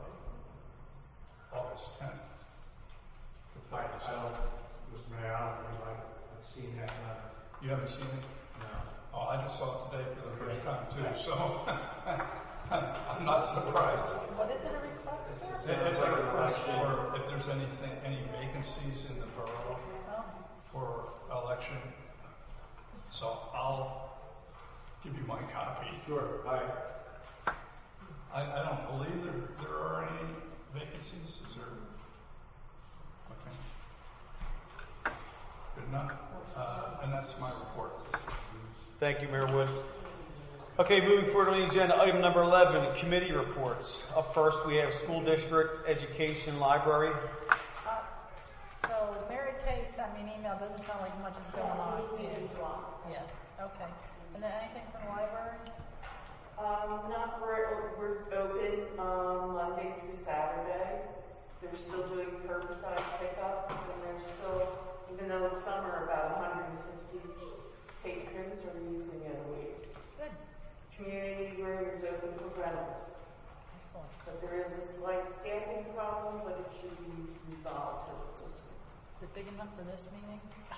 [SPEAKER 11] August tenth.
[SPEAKER 7] I, I don't, Mister Mayor, I don't think I've I've seen that letter.
[SPEAKER 11] You haven't seen it?
[SPEAKER 7] No.
[SPEAKER 11] Oh, I just saw it today for the first time too, so I'm not surprised.
[SPEAKER 3] What is it a request, sir?
[SPEAKER 11] It- It's a request for if there's anything, any vacancies in the borough
[SPEAKER 3] Oh,
[SPEAKER 11] for election. So I'll give you my copy.
[SPEAKER 7] Sure, I,
[SPEAKER 11] I, I don't believe there, there are any vacancies, is there? Okay. Good enough. Uh, and that's my report.
[SPEAKER 2] Thank you, Mayor Wood. Okay, moving forward on the agenda, item number eleven, committee reports. Up first, we have school district, education, library.
[SPEAKER 3] uh, so Mary Kay sent me an email, doesn't sound like much is going on. Yeah. Yes, okay. And then anything from the library?
[SPEAKER 12] Um, not for, we're open, um, Monday through Saturday. They're still doing curbside pickups, and they're still, even though it's summer, about one hundred fifty patrons are using it a week.
[SPEAKER 3] Good,
[SPEAKER 12] Community room is open for rentals,
[SPEAKER 3] excellent.
[SPEAKER 12] but there is a slight staffing problem, but it should be resolved.
[SPEAKER 3] Is it big enough for this meeting?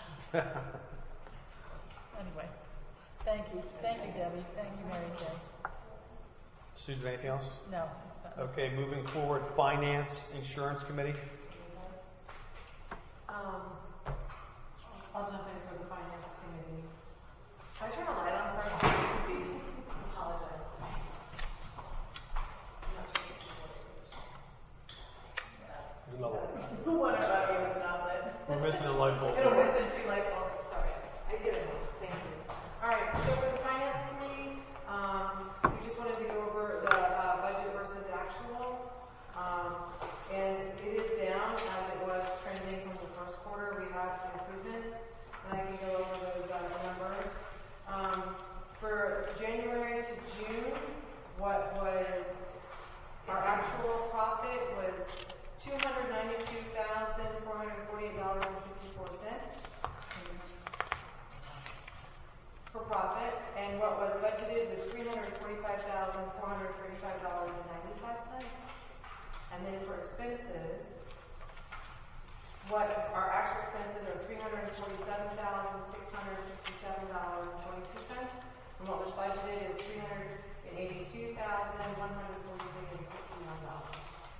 [SPEAKER 3] Anyway, thank you, thank you, Debbie, thank you, Mary Kay.
[SPEAKER 2] Susan, anything else?
[SPEAKER 3] No.
[SPEAKER 2] Okay, moving forward, finance, insurance committee.
[SPEAKER 9] Um, I'll jump in for the finance committee. Can I turn the light on first so you can see? I apologize.
[SPEAKER 10] There's another one.
[SPEAKER 9] Who wondered about you? It's not lit.
[SPEAKER 2] We're missing a light bulb.
[SPEAKER 9] It'll miss in two light bulbs. Sorry. I get it. Thank you. All right. So for the finance committee, um, we just wanted to go over the uh, budget versus actual. Um, and it is down as it was trending from the first quarter. We have improvements, and I can go over those uh, numbers. Um, for January to June, what was our actual profit was two hundred ninety-two thousand four hundred forty-eight dollars and fifty-four cents for profit, and what was budgeted was three hundred forty-five thousand four hundred thirty-five dollars and ninety-five cents. And then for expenses, what our actual expenses are three hundred forty-seven thousand six hundred sixty-seven dollars and twenty-two cents, and what was budgeted is three hundred eighty-two thousand one hundred forty-three dollars and sixty-one cents.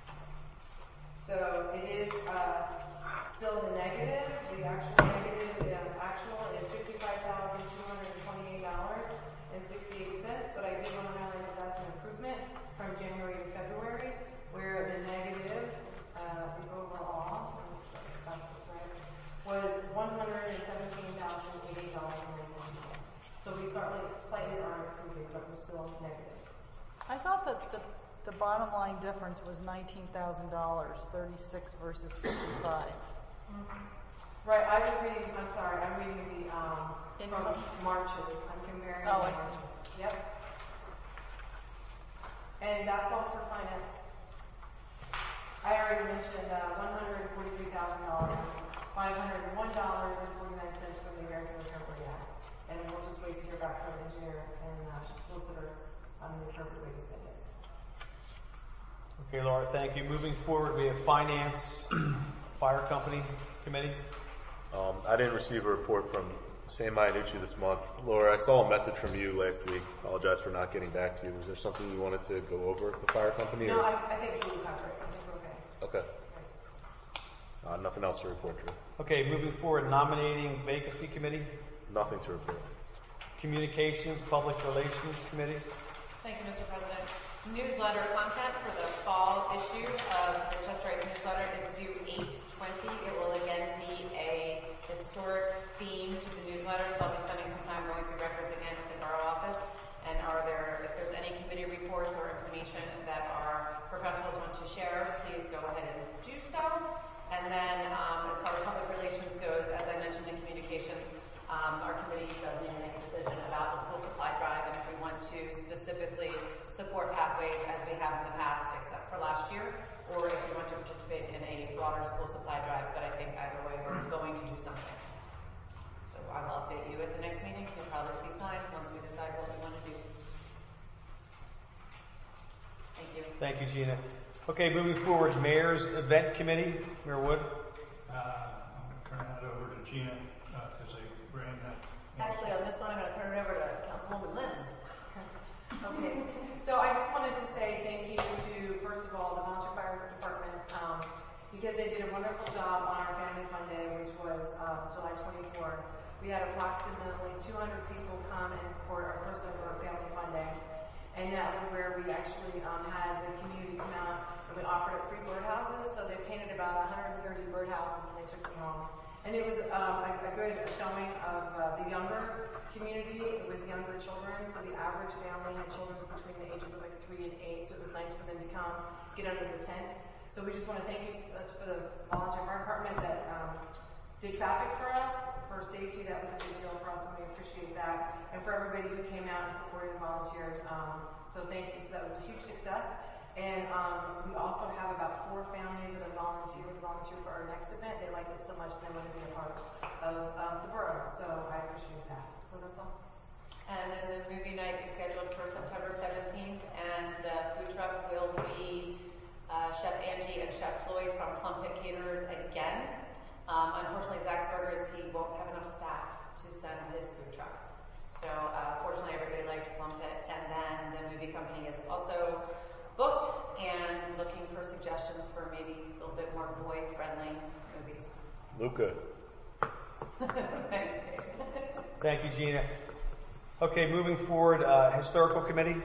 [SPEAKER 9] So it is uh, still the negative. The actual negative uh, actual is fifty-five thousand two hundred twenty-eight dollars and sixty-eight cents. But I did want to highlight that that's an improvement from January to February, where the negative uh, the overall got this right, was one hundred seventeen thousand eighty dollars and ninety-one cents. So we slightly slightly are improving, but we're still negative.
[SPEAKER 3] I thought that the, the bottom line difference was nineteen thousand dollars, thirty-six versus fifty-five.
[SPEAKER 9] Mm-hmm. Right, I was reading, I'm sorry, I'm reading the, um, from Marches, I'm comparing
[SPEAKER 3] Oh, I
[SPEAKER 9] Marches.
[SPEAKER 3] see.
[SPEAKER 9] Yep. And that's all for finance. I already mentioned, uh, one hundred forty-three thousand dollars, five hundred one dollars and forty-nine cents from the American Recovery Act. And we'll just wait to hear back from the engineer and, uh, solicitor on the appropriate way to spend it.
[SPEAKER 2] Okay, Laura, thank you. Moving forward, we have finance, fire company committee.
[SPEAKER 1] Um, I didn't receive a report from Sam Iannucci this month. Laura, I saw a message from you last week. Apologize for not getting back to you. Was there something you wanted to go over with the fire company?
[SPEAKER 9] No,
[SPEAKER 1] or?
[SPEAKER 9] I, I think it's a little covered. I think we're okay.
[SPEAKER 1] Okay. Uh, nothing else to report, Drew.
[SPEAKER 2] Okay, moving forward, nominating vacancy committee,
[SPEAKER 1] Nothing to report.
[SPEAKER 2] communications, public relations committee.
[SPEAKER 5] Thank you, Mister President. Newsletter content for the fall issue of the Chester Heights newsletter is due eight twenty. It will again be a historic theme to the newsletter, so I'll be spending some time going through records again with the borough office. And are there, if there's any committee reports or information that our professionals want to share, please go ahead and I will update you at the next meeting. You'll probably see signs once we decide what we want to do. Thank you.
[SPEAKER 2] Thank you, Gina. Okay, moving forward, Mayor's Event Committee. Mayor Wood.
[SPEAKER 11] Uh, I'm going to turn that over to Gina uh, as a brain that.
[SPEAKER 9] Actually, on this one, I'm going to turn it over to Councilwoman Lynn. Okay, so I just wanted to say thank you to, first of all, the Volunteer Fire Department, um, because they did a wonderful job on our Family Fun Day, which was um, July twenty-fourth. We had approximately two hundred people come and support our first ever Family Fun Day. And that was where we actually um, had the community come out and we offered up free birdhouses. So they painted about one hundred thirty birdhouses and they took them home. And it was um, a, a good showing of uh, the younger community with younger children. So the average family had children between the ages of like three and eight. So it was nice for them to come, get under the tent. So we just want to thank you for the volunteer fire department that um, did traffic for us, for safety. That was a big deal for us, and we appreciate that. And for everybody who came out and supported and volunteered. Um, so thank you. So that was a huge success. And um, we also have about four families that have volunteered volunteer for our next event. They liked it so much they want to be a part of um, the borough. So I appreciate that. So that's all.
[SPEAKER 5] And then the movie night is scheduled for September seventeenth, and the food truck will be uh, Chef Angie and Chef Floyd from Plum Pit Caterers again. Um, unfortunately, Zach's Burgers, he won't have enough staff to send his food truck. So uh, fortunately, everybody liked Plum Pit. And then the movie company is also booked and looking for suggestions for maybe a little bit more boy-friendly movies.
[SPEAKER 1] Luca.
[SPEAKER 5] Thanks, Dave.
[SPEAKER 2] Thank you, Gina. Okay, moving forward, uh, Historical Committee.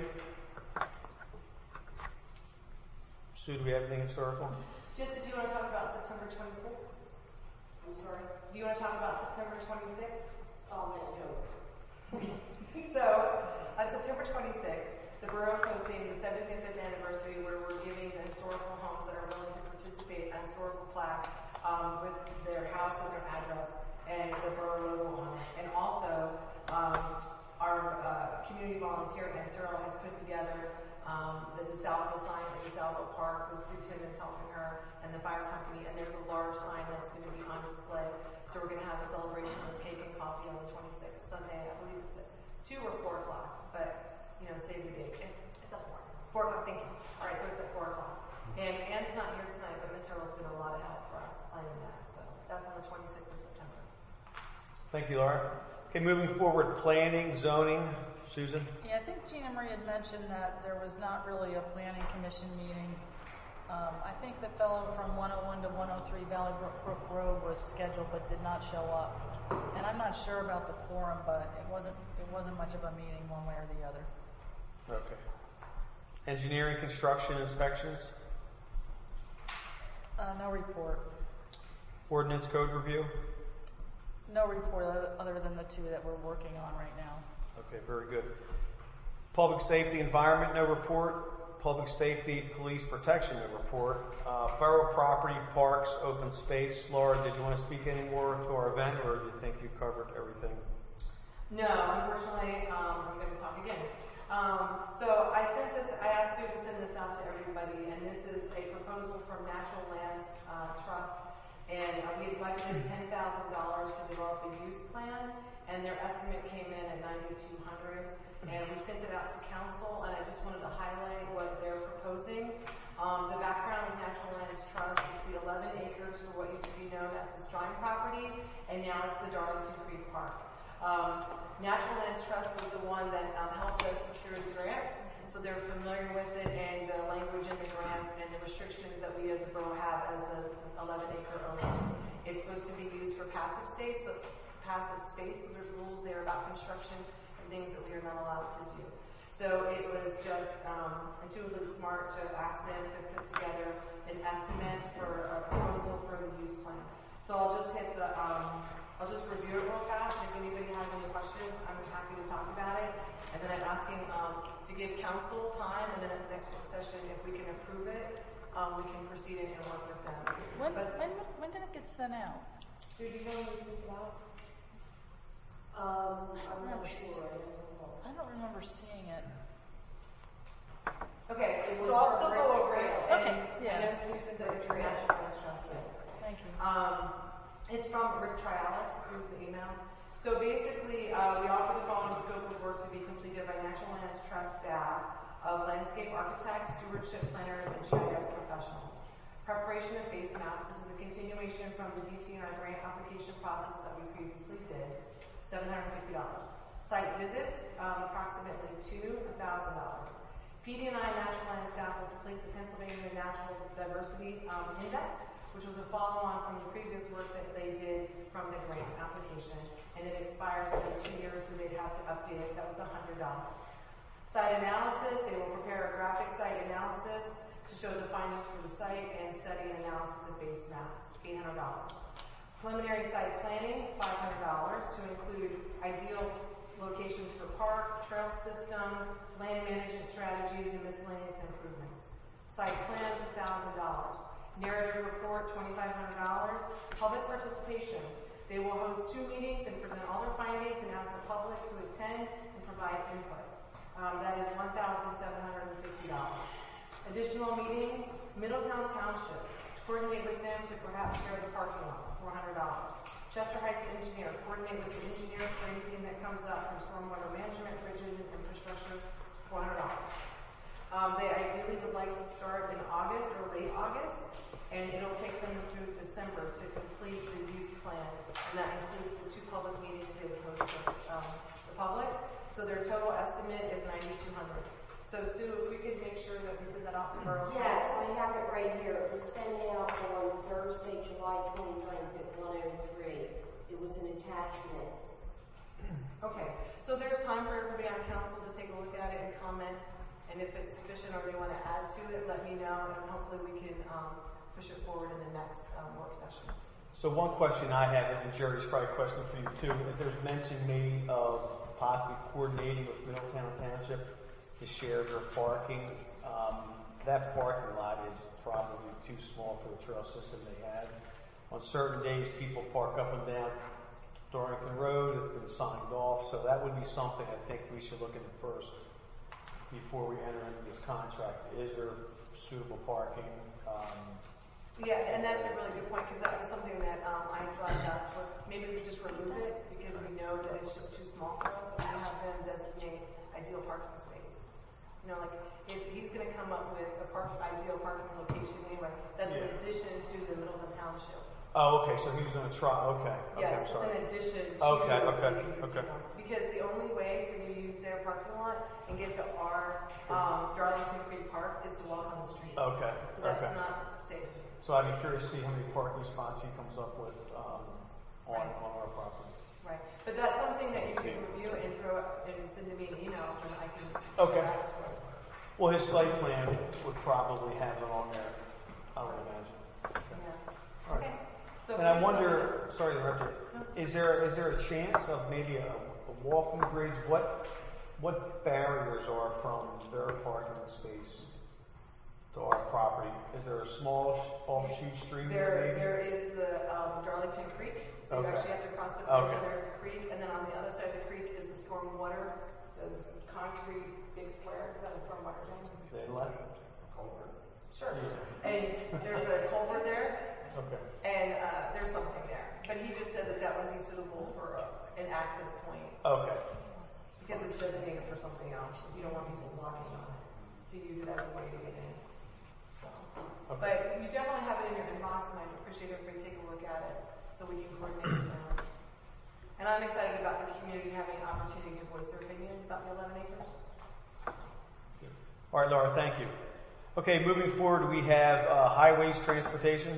[SPEAKER 2] Sue, do we have anything historical?
[SPEAKER 9] Just if you want to talk about September twenty-sixth. I'm sorry. Do you want to talk about September twenty-sixth? Oh, no. So, on September twenty-sixth, the borough is hosting the seventy-fifth anniversary where we're giving the historical homes that are willing to participate a historical plaque um, with their house and their address and the borough logo on it. And also, um, our uh, community volunteer, Ann Cyril, has put together um, the DeSalvo sign in DeSalvo Park with Sue Timmons helping her and the fire company. And there's a large sign that's going to be on display. So we're going to have a celebration with cake and coffee on the twenty-sixth, Sunday. I believe it's at two or four o'clock, but you know, save the date. It's, it's at four. Four o'clock, thank you. All right, so it's at four o'clock. And Ann's not here tonight, but Miss Earl's been a lot of help for us planning that. So that's on the twenty-sixth of September.
[SPEAKER 2] Thank you, Laura. Okay, moving forward, planning, zoning. Susan?
[SPEAKER 3] Yeah, I think Gina Marie had mentioned that there was not really a planning commission meeting. Um, I think the fellow from one oh one to one oh three Valley Brook Road was scheduled but did not show up. And I'm not sure about the quorum, but it wasn't it wasn't much of a meeting one way or the other.
[SPEAKER 2] Okay. Engineering, construction, inspections?
[SPEAKER 3] Uh, no report.
[SPEAKER 2] Ordinance code review?
[SPEAKER 3] No report other than the two that we're working on right now.
[SPEAKER 2] Okay, very good. Public safety, environment, no report. Public safety, police protection, no report. Uh, borough property, parks, open space. Laura, did you want to speak any more to our event, or do you think you covered everything?
[SPEAKER 9] No, unfortunately, um, I'm going to talk again. Um, so I sent this, I asked you to send this out to everybody, and this is a proposal from Natural Lands uh, Trust, and uh, we had budgeted ten thousand dollars to develop a use plan, and their estimate came in at ninety-two hundred dollars, and we sent it out to council, and I just wanted to highlight what they're proposing. Um, the background of Natural Lands Trust is the eleven acres for what used to be known as the Strine property, and now it's the Darlington Creek Park. Um, Natural Lands Trust was the one that um, helped us secure the grants, so they're familiar with it and the language in the grants and the restrictions that we as a borough have as the eleven acre owner. It's supposed to be used for passive space, so passive space, so there's rules there about construction and things that we are not allowed to do. So it was just um, intuitively smart to ask them to put together an estimate for a proposal for the use plan. So I'll just hit the, um, I'll just review it real fast. If anybody has any questions, I'm happy to talk about it. And then I'm asking um, to give council time, and then at the next work session, if we can approve it, um, we can proceed it and work with them.
[SPEAKER 3] When,
[SPEAKER 9] but,
[SPEAKER 3] when, when did it get sent out?
[SPEAKER 9] So do you know when you sent it out?
[SPEAKER 8] Um, I'm not
[SPEAKER 3] remember
[SPEAKER 8] sure.
[SPEAKER 3] I don't remember seeing it.
[SPEAKER 9] Okay,
[SPEAKER 8] It was
[SPEAKER 9] so I'll
[SPEAKER 8] from
[SPEAKER 9] still
[SPEAKER 8] Rick
[SPEAKER 9] go over it.
[SPEAKER 8] Trail.
[SPEAKER 3] Okay,
[SPEAKER 9] And
[SPEAKER 3] yeah.
[SPEAKER 9] I know Susan did it for National Trust.
[SPEAKER 3] Thank you.
[SPEAKER 9] Um, it's from Rick Trialis, who's the email. So basically, uh, we offer the following scope of work to be completed by National Lands Trust staff of landscape architects, stewardship planners, and G I S professionals. Preparation of base maps. This is a continuation from the D C N R grant application process that we previously did. seven hundred fifty dollars. Site visits, um, approximately two thousand dollars. P D and I National Land staff will complete the Pennsylvania Natural Diversity um, Index, which was a follow-on from the previous work that they did from the grant application, and it expires in two years, so they'd have to update it. That was one hundred dollars. Site analysis, they will prepare a graphic site analysis to show the findings for the site and study and analysis of base maps, eight hundred dollars. Preliminary site planning, five hundred dollars, to include ideal locations for park, trail system, land management strategies, and miscellaneous improvements. Site plan, one thousand dollars. Narrative report, twenty-five hundred dollars. Public participation. They will host two meetings and present all their findings and ask the public to attend and provide input. Um, that is one thousand seven hundred fifty dollars. Additional meetings, Middletown Township. Coordinate with them to perhaps share the parking lot, four hundred dollars. Chester Heights Engineer. Coordinate with the engineer for anything that comes up from stormwater management, bridges, and infrastructure, four hundred dollars. Um, they ideally would like to start in August or late August, and it'll take them through December to complete the use plan, and that includes the two public meetings they would host with um, the public. So their total estimate is ninety-two hundred dollars. So Sue, if we could make sure that we send that off to Borough.
[SPEAKER 8] Yes, I have it right here. It was sent out on Thursday, July twenty-ninth at one oh three. It was an attachment.
[SPEAKER 9] Okay, so there's time for everybody on council to take a look at it and comment, and if it's sufficient or they want to add to it, let me know, and hopefully we can um, push it forward in the next um, work session.
[SPEAKER 2] So one question I have, and Jerry's probably a question for you too, if there's mention made of possibly coordinating with Middletown Township to share their parking, um, that parking lot is probably too small for the trail system they have. On certain days, people park up and down Dorrington Road. It's been signed off, so that would be something I think we should look into first before we enter into this contract. Is there suitable parking? Um,
[SPEAKER 9] Yeah, and that's a really good point, because that was something that um, I thought about, where maybe we just remove it, because we know that it's just too small for us, and we have them designate ideal parking space. You know, like, if he's gonna come up with a park, ideal parking location anyway, that's in
[SPEAKER 2] Yeah.
[SPEAKER 9] addition to the Middleton Township.
[SPEAKER 2] Oh, okay, so he was gonna try, okay. okay
[SPEAKER 9] Yes,
[SPEAKER 2] I'm
[SPEAKER 9] it's
[SPEAKER 2] sorry.
[SPEAKER 9] in addition to
[SPEAKER 2] Okay, okay,
[SPEAKER 9] the existing
[SPEAKER 2] okay.
[SPEAKER 9] one. Because the only way for you to use their parking lot and get to our um, Darlington Creek Park is to walk on the street.
[SPEAKER 2] Okay,
[SPEAKER 9] So that's
[SPEAKER 2] okay.
[SPEAKER 9] not safe.
[SPEAKER 2] So I'd be curious to see how many parking spots he comes up with um, on,
[SPEAKER 9] Right.
[SPEAKER 2] on our property.
[SPEAKER 9] Right, but that's something that you can review and throw and send to me an email, and I can.
[SPEAKER 2] Okay.
[SPEAKER 9] back to it.
[SPEAKER 2] Well, his site plan would probably have it on there, I would imagine.
[SPEAKER 9] Yeah.
[SPEAKER 2] All right.
[SPEAKER 9] Okay. So
[SPEAKER 2] And I
[SPEAKER 9] please
[SPEAKER 2] wonder, sorry to interrupt you, is there, is there a chance of maybe a, a walking bridge? What, what barriers are from their parking space to our property? Is there a small sh- offshoot stream there
[SPEAKER 9] There,
[SPEAKER 2] maybe?
[SPEAKER 9] there is the um, Darlington Creek, so you
[SPEAKER 2] Okay.
[SPEAKER 9] actually have to cross the bridge,
[SPEAKER 2] Okay.
[SPEAKER 9] and there's a creek, and then on the other side of the creek is the storm water, the concrete big square, is that a storm water tank?
[SPEAKER 2] They let?
[SPEAKER 9] Sure. And there's a culvert there,
[SPEAKER 2] Okay.
[SPEAKER 9] and uh, there's something there. But he just said that that would be suitable for uh, an access point,
[SPEAKER 2] Okay.
[SPEAKER 9] because it's designated for something else. You don't want people walking on it, to use it as a way to get in. So.
[SPEAKER 2] Okay.
[SPEAKER 9] But you definitely have it in your inbox, and I'd appreciate everybody take a look at it, so we can coordinate with them. And I'm excited about the community having an opportunity to voice their opinions about the eleven acres.
[SPEAKER 2] All right, Laura, thank you. Okay, moving forward, we have uh, highways transportation.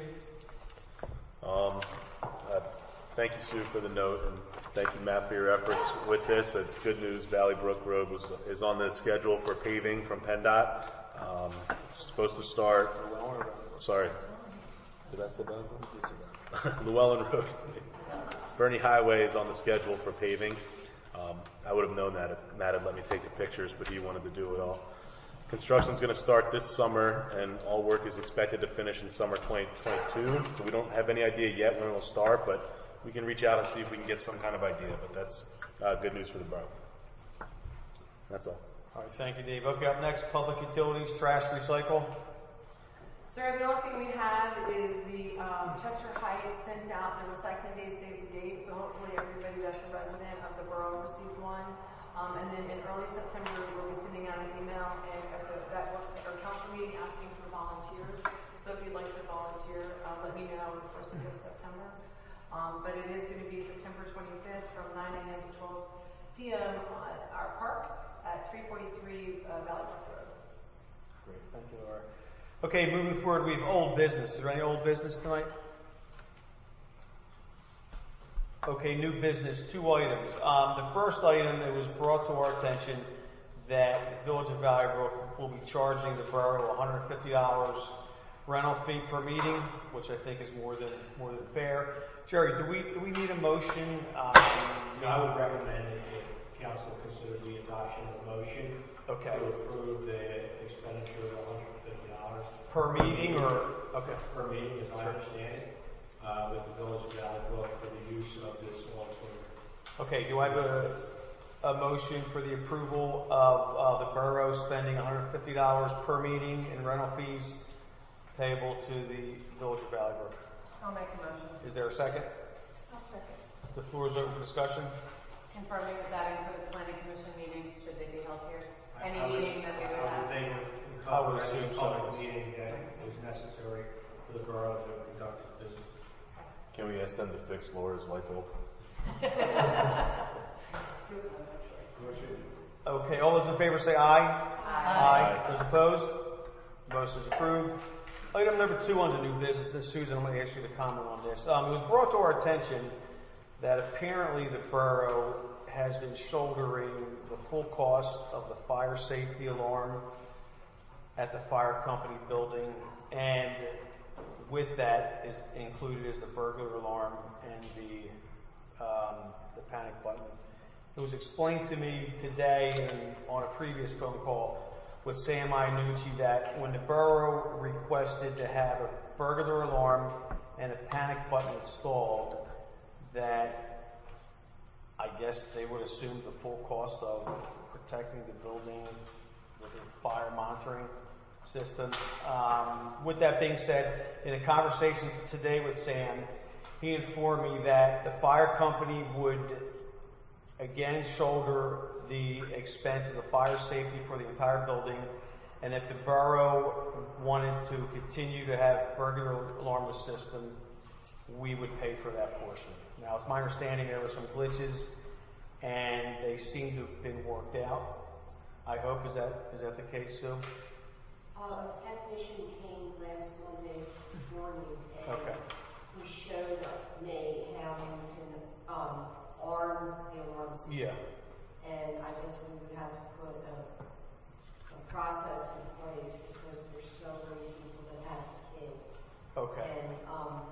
[SPEAKER 1] Um, uh, thank you, Sue, for the note, and thank you, Matt, for your efforts with this. It's good news. Valley Brook Road was is on the schedule for paving from PennDOT. Um, it's supposed to start. Sorry, did I say that? Llewellyn Road. Bernie Highway is on the schedule for paving. Um, I would have known that if Matt had let me take the pictures, but he wanted to do it all. Construction is going to start this summer, and all work is expected to finish in summer twenty twenty-two. So we don't have any idea yet when it will start, but we can reach out and see if we can get some kind of idea. But that's uh, good news for the borough. That's all.
[SPEAKER 2] All right, thank you, Dave. Okay, up next, public utilities, trash, recycle.
[SPEAKER 9] Sir, the only thing we have is the um, Chester Heights sent out the recycling day save the date, so hopefully everybody that's a resident of the borough received one. Um, and then in early September, we'll be sending out an email and at the, that works at our council meeting asking for volunteers. So if you'd like to volunteer, uh, let me know the first week of September. Um, but it is going to be September twenty-fifth from nine a.m. to twelve p.m. at our park at three forty-three uh, Valley Brook Road.
[SPEAKER 2] Great, thank you, Laura. Okay, moving forward, we have old business. Is there any old business tonight? Okay, new business, two items. Um, the first item, it was brought to our attention that the Village of Valley Brook will be charging the borough one hundred fifty dollars rental fee per meeting, which I think is more than more than fair. Jerry, do we do we need a motion? Um,
[SPEAKER 7] No, I would recommend that the council consider the adoption of a motion
[SPEAKER 2] Okay.
[SPEAKER 7] to approve the expenditure of one hundred fifty dollars
[SPEAKER 2] Per meeting or okay.
[SPEAKER 7] per meeting, as I understand it, uh, with the Village of Valley Brook for the use of this auditorium.
[SPEAKER 2] Okay, do I have a, a motion for the approval of uh, the borough spending one hundred fifty dollars per meeting in rental fees payable to the Village of Valley Brook?
[SPEAKER 5] I'll make a motion.
[SPEAKER 2] Is there a second?
[SPEAKER 5] I'll second.
[SPEAKER 2] The floor is open for discussion.
[SPEAKER 5] Confirming that that includes planning commission meetings, should they be held here? Any
[SPEAKER 7] I would-
[SPEAKER 5] meeting that we would
[SPEAKER 7] I
[SPEAKER 5] have.
[SPEAKER 7] would think would
[SPEAKER 2] I would
[SPEAKER 7] cover
[SPEAKER 2] assume
[SPEAKER 7] any
[SPEAKER 2] so.
[SPEAKER 7] public meeting that is necessary for the borough to conduct its business.
[SPEAKER 1] Can we ask them to fix Laura's light bulb?
[SPEAKER 2] Okay, all those in favor say aye.
[SPEAKER 5] Aye.
[SPEAKER 2] Those opposed? Motion is approved. Item number two under new business, and Susan, I'm going to ask you to comment on this. Um, it was brought to our attention that apparently the borough has been shouldering the full cost of the fire safety alarm at the fire company building, and with that is included is the burglar alarm and the um, the panic button. It was explained to me today and on a previous phone call with Sam Iannucci that when the borough requested to have a burglar alarm and a panic button installed, that I guess they would assume the full cost of protecting the building with a fire monitoring system. Um, with that being said, in a conversation today with Sam, he informed me that the fire company would again shoulder the expense of the fire safety for the entire building, and if the borough wanted to continue to have burglar alarm system, we would pay for that portion. Now, it's my understanding there were some glitches, and they seem to have been worked out. I hope, is that is that the case, Sue?
[SPEAKER 8] Uh, a technician came last Monday morning and
[SPEAKER 2] Okay.
[SPEAKER 8] he showed me how you can um, arm the alarm system.
[SPEAKER 2] Yeah.
[SPEAKER 8] And I guess we would have to put a, a process in place because there's so many people that have the key.
[SPEAKER 2] Okay.
[SPEAKER 8] And um,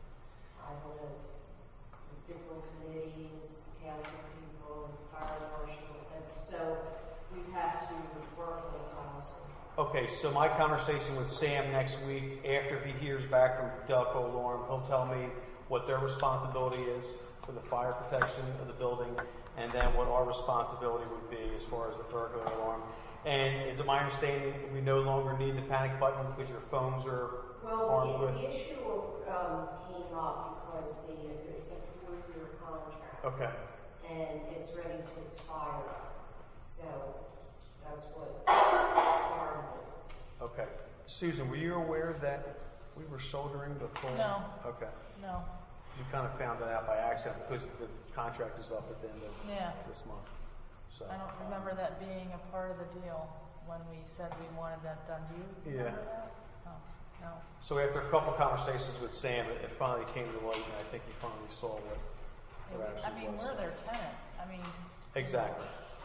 [SPEAKER 8] I don't know, different committees, council people, fire marshal, and so we have to work on the policy.
[SPEAKER 2] Okay, so my conversation with Sam next week, after he hears back from Delco Alarm, he'll tell me what their responsibility is for the fire protection of the building, and then what our responsibility would be as far as the burglar alarm. And is it my understanding we no longer need the panic button because your phones are
[SPEAKER 8] Well,
[SPEAKER 2] armed
[SPEAKER 8] the,
[SPEAKER 2] with?
[SPEAKER 8] the issue um, came up because the it's a four-year contract.
[SPEAKER 2] Okay.
[SPEAKER 8] And it's ready to expire. So that's what started it.
[SPEAKER 2] Okay. Susan, were you aware that we were shouldering the full?
[SPEAKER 3] No.
[SPEAKER 2] Okay.
[SPEAKER 3] No.
[SPEAKER 2] You kind of found that out by accident because the contract is up at the end of
[SPEAKER 3] Yeah.
[SPEAKER 2] this month. So
[SPEAKER 3] I don't remember that being a part of the deal when we said we wanted that done. Do you
[SPEAKER 2] Yeah.
[SPEAKER 3] remember that? Oh, no.
[SPEAKER 2] So after a couple conversations with Sam, it, it finally came to light, and I think he finally saw what, what
[SPEAKER 3] I
[SPEAKER 2] actually
[SPEAKER 3] mean,
[SPEAKER 2] was.
[SPEAKER 3] we're their tenant. I mean.
[SPEAKER 2] Exactly.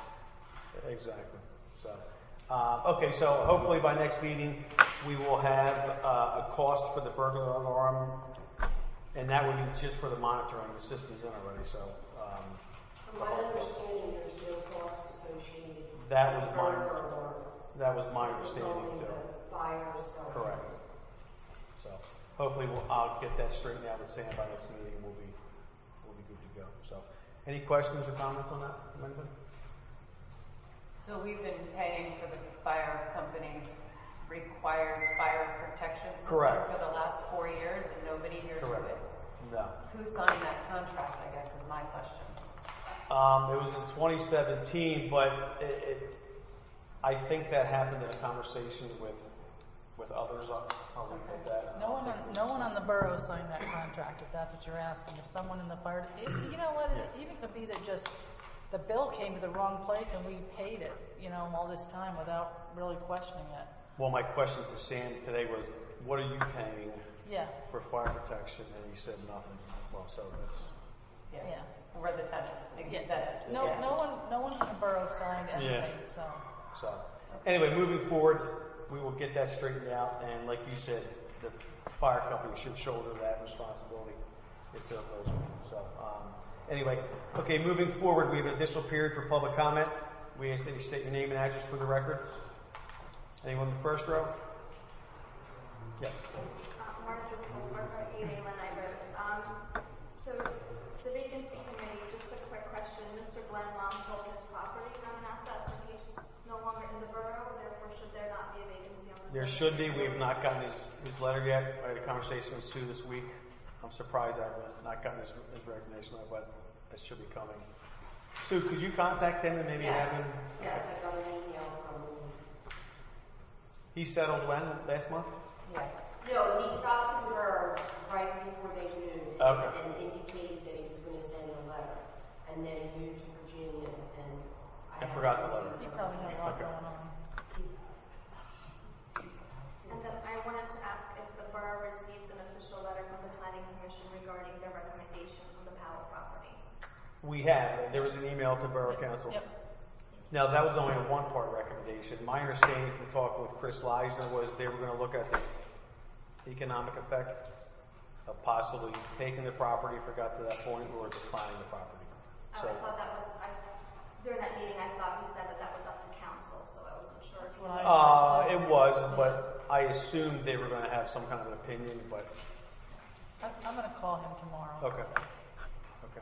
[SPEAKER 2] Exactly. So, uh, okay. So hopefully by next meeting we will have uh, a cost for the burglar alarm, and that would be just for the monitoring. The system's in already. So. Um,
[SPEAKER 8] From my understanding, there's no cost associated.
[SPEAKER 2] That was
[SPEAKER 8] with
[SPEAKER 2] my-
[SPEAKER 8] burglar alarm.
[SPEAKER 2] that was my
[SPEAKER 8] It's
[SPEAKER 2] understanding
[SPEAKER 8] only
[SPEAKER 2] too.
[SPEAKER 8] the fire cell.
[SPEAKER 2] Correct. So hopefully we'll, I'll get that straightened out with Sam by next meeting, and we'll be we'll be good to go. So, any questions or comments on that from anybody?
[SPEAKER 5] So we've been paying for the fire company's required fire protection system
[SPEAKER 2] Correct.
[SPEAKER 5] for the last four years and nobody here knew
[SPEAKER 2] Correct.
[SPEAKER 5] it.
[SPEAKER 2] No.
[SPEAKER 5] Who signed that contract, I guess, is my question.
[SPEAKER 2] Um, it was in twenty seventeen, but it, it, I think that happened in a conversation with, with others. I'll, I'll leave it at that.
[SPEAKER 3] No one, on, no one on the borough signed that contract, if that's what you're asking. If someone in the fire, it, you know what, it even could be that just the bill came to the wrong place and we paid it, you know, all this time without really questioning it.
[SPEAKER 2] Well, my question to Sam today was, what are you paying
[SPEAKER 3] Yeah,
[SPEAKER 2] for fire protection? And he said nothing. Well, so that's,
[SPEAKER 3] yeah.
[SPEAKER 5] We're the touch. I think you
[SPEAKER 3] Yeah.
[SPEAKER 5] said it.
[SPEAKER 3] No,
[SPEAKER 5] Yeah.
[SPEAKER 3] no one, no one in the borough signed anything, so.
[SPEAKER 2] so. Anyway, moving forward, we will get that straightened out. And like you said, the fire company should shoulder that responsibility. It's their post. So, um, anyway, okay, moving forward, we have an additional period for public comment. We ask that you state your name and address for the record. Anyone in the first row? Yes.
[SPEAKER 13] Uh, Mark Driscoll, Mark eight A Lynn Road. Um, so the vacancy committee, just a quick question. Mister Glenn Long sold his property on an asset, so he's no longer in the borough. Therefore, should there not be a vacancy on this?
[SPEAKER 2] There should be. We have not gotten his, his letter yet. I had a conversation with Sue this week. I'm surprised I've not gotten his, his resignation letter, but it should be coming. Sue, could you contact him and maybe
[SPEAKER 8] Yes.
[SPEAKER 2] have him?
[SPEAKER 8] Yes, I got an email from,
[SPEAKER 2] He settled when? Last month?
[SPEAKER 8] yeah. No, he stopped the borough right before they moved.
[SPEAKER 2] Okay.
[SPEAKER 8] And indicated that he was gonna send a letter. And then he moved to Virginia and.
[SPEAKER 2] I forgot the letter.
[SPEAKER 3] You probably have a lot
[SPEAKER 2] Okay.
[SPEAKER 3] going on.
[SPEAKER 13] And then I wanted to ask if the borough received an official letter from the planning commission regarding their recommendation from the Powell property.
[SPEAKER 2] We have. There was an email to Borough Council.
[SPEAKER 3] Yep.
[SPEAKER 2] Now, that was only a one-part recommendation. My understanding from talking with Chris Leisner was they were going to look at the economic effect of possibly taking the property, if it got to that point, or declining the property.
[SPEAKER 13] Oh,
[SPEAKER 2] So,
[SPEAKER 13] I thought that was, I, during that meeting, I thought he said that that was up to council, so I wasn't sure.
[SPEAKER 3] That's
[SPEAKER 13] if
[SPEAKER 3] what
[SPEAKER 13] he-
[SPEAKER 3] I-
[SPEAKER 2] uh, it was, but I assumed they were going to have some kind of an opinion, but,
[SPEAKER 3] I'm, I'm gonna call him tomorrow.
[SPEAKER 2] okay.
[SPEAKER 3] so.
[SPEAKER 2] Okay.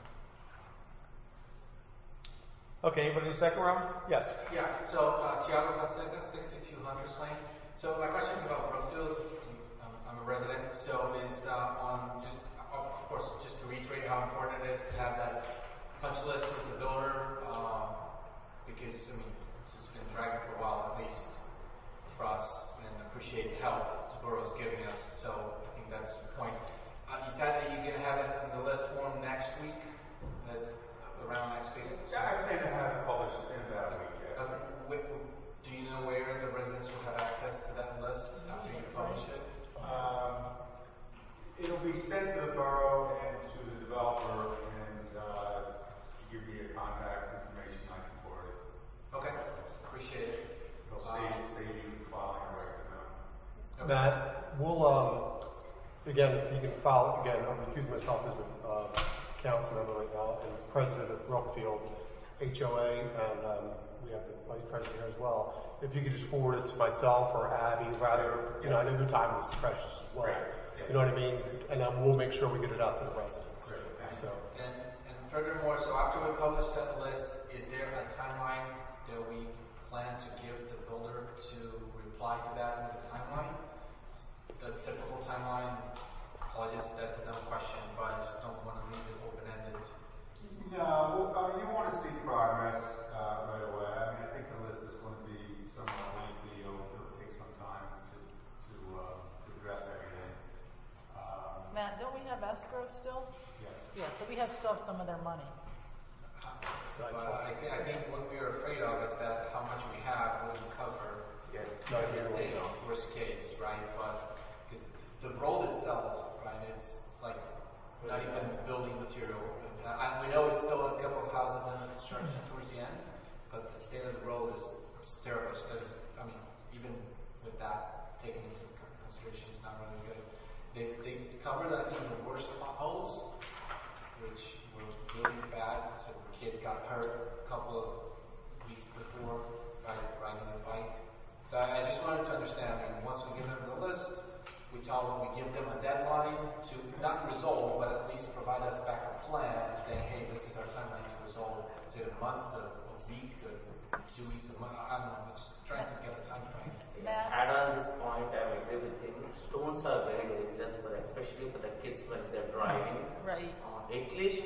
[SPEAKER 2] Okay, anybody in the second round? Yes.
[SPEAKER 14] Yeah, so uh, Tiago Fonseca, sixty-two Hunters Lane. So my question is about Brookfield. I'm, I'm a resident. So is uh, on just, of, of course, just to reiterate how important it is to have that punch list with the builder, um, because I mean it's been dragging for a while at least for us, and appreciate the help the borough's giving us. So I think that's the point. Uh, you said that you're gonna have it in the list form next week. That's around next week.
[SPEAKER 6] Yeah, I plan to have it published in about a week, yeah.
[SPEAKER 14] Okay. Wait, do you know where the residents will have access to that list after you publish it?
[SPEAKER 6] Um, it'll be sent to the borough and to the developer, and uh, give me a contact information I can forward it.
[SPEAKER 14] Okay, appreciate it.
[SPEAKER 6] They'll save, save you filing a record now.
[SPEAKER 10] Matt, we'll, um, again, if you can file, again, I'm accusing myself as a uh, council member right now, and as president of Brookfield H O A, and um, we have the vice president here as well. If you could just forward it to myself or Abby, rather, you know, I know your time is precious as well.
[SPEAKER 6] Right. Yeah.
[SPEAKER 10] You know what I mean? And then we'll make sure we get it out to the residents.
[SPEAKER 6] Great, thanks.
[SPEAKER 10] So,
[SPEAKER 14] And, and furthermore, so after we publish that list, is there a timeline that we plan to give the builder to reply to that with a timeline? The typical timeline, apologies, that's a dumb question, but I just don't want to leave it open-ended.
[SPEAKER 6] No, well, uh, you want to see progress uh, right away. I mean, I think the list is going to be somewhat lengthy. It'll, it'll take some time to to, uh, to address everything. Um,
[SPEAKER 3] Matt, don't we have escrow still?
[SPEAKER 6] yeah.
[SPEAKER 3] Yeah, so we have still some of their money.
[SPEAKER 14] But I think, I think what we are afraid of is that how much we have wouldn't cover
[SPEAKER 6] Yes.
[SPEAKER 14] everything, worst case, right? But because the road itself, right, it's like not even building material. I, we know it's still a couple of houses under construction towards the end, but the state of the road is terrible. So I mean, even with that taken into consideration, it's not really good. They, they covered, I think, the worst potholes, which were really bad. So the kid got hurt a couple of weeks before riding, riding a bike. So I, I just wanted to understand, I mean, once we give them the list, we tell them, we give them a deadline to not resolve, but at least provide us back a plan, saying, hey, this is our timeline to resolve. Is it a month, a, a week, a, two weeks, a month? I don't know. I'm just trying to get a time frame.
[SPEAKER 3] Matt?
[SPEAKER 15] Add on this point, I agree with him. Stones are very dangerous, for especially for the kids when they're driving.
[SPEAKER 3] Right.
[SPEAKER 15] Uh, at least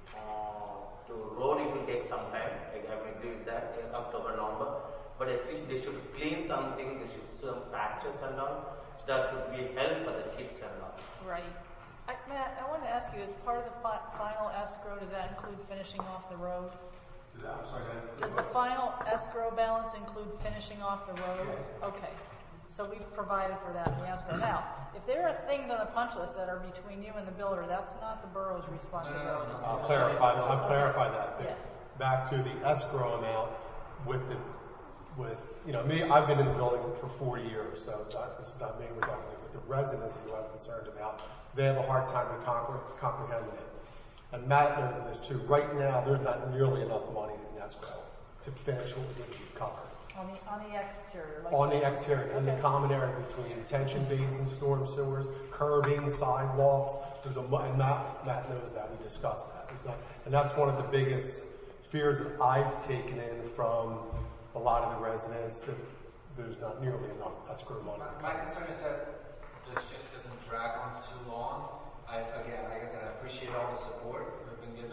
[SPEAKER 15] uh, to road it will take some time. Like I agree with that. In October, November, but at least they should clean something. They should some patches and all. So that would be help for the kids and all.
[SPEAKER 3] Right. I, Matt, I wanted to ask you, as part of the fi- final escrow, does that include finishing off the road?
[SPEAKER 6] I'm sorry, that-
[SPEAKER 3] Does the final escrow balance include finishing off the road? Okay. So we've provided for that in the escrow. Now, if there are things on the punch list that are between you and the builder, that's not the borough's responsibility.
[SPEAKER 10] I'll clarify, I'll clarify that.
[SPEAKER 3] Yeah.
[SPEAKER 10] Back to the escrow amount with the, with, you know, me, I've been in the building for forty years, so that, this is not me we're talking about, but the residents who I'm concerned about, they have a hard time with compre- comprehending it. And Matt knows this too. Right now, there's not nearly enough money in escrow to finish what we need to cover.
[SPEAKER 3] On the, on the exterior? Like
[SPEAKER 10] On the exterior, in the common area between detention basins, storm sewers, curbing, sidewalks. There's a, mu- and Matt, Matt knows that. We discussed that. There's not, and that's one of the biggest fears that I've taken in from a lot of the residents, that there's not nearly enough escrow money.
[SPEAKER 14] My concern is that this just doesn't drag on too long. I, again, like I said, I appreciate all the support we've been given,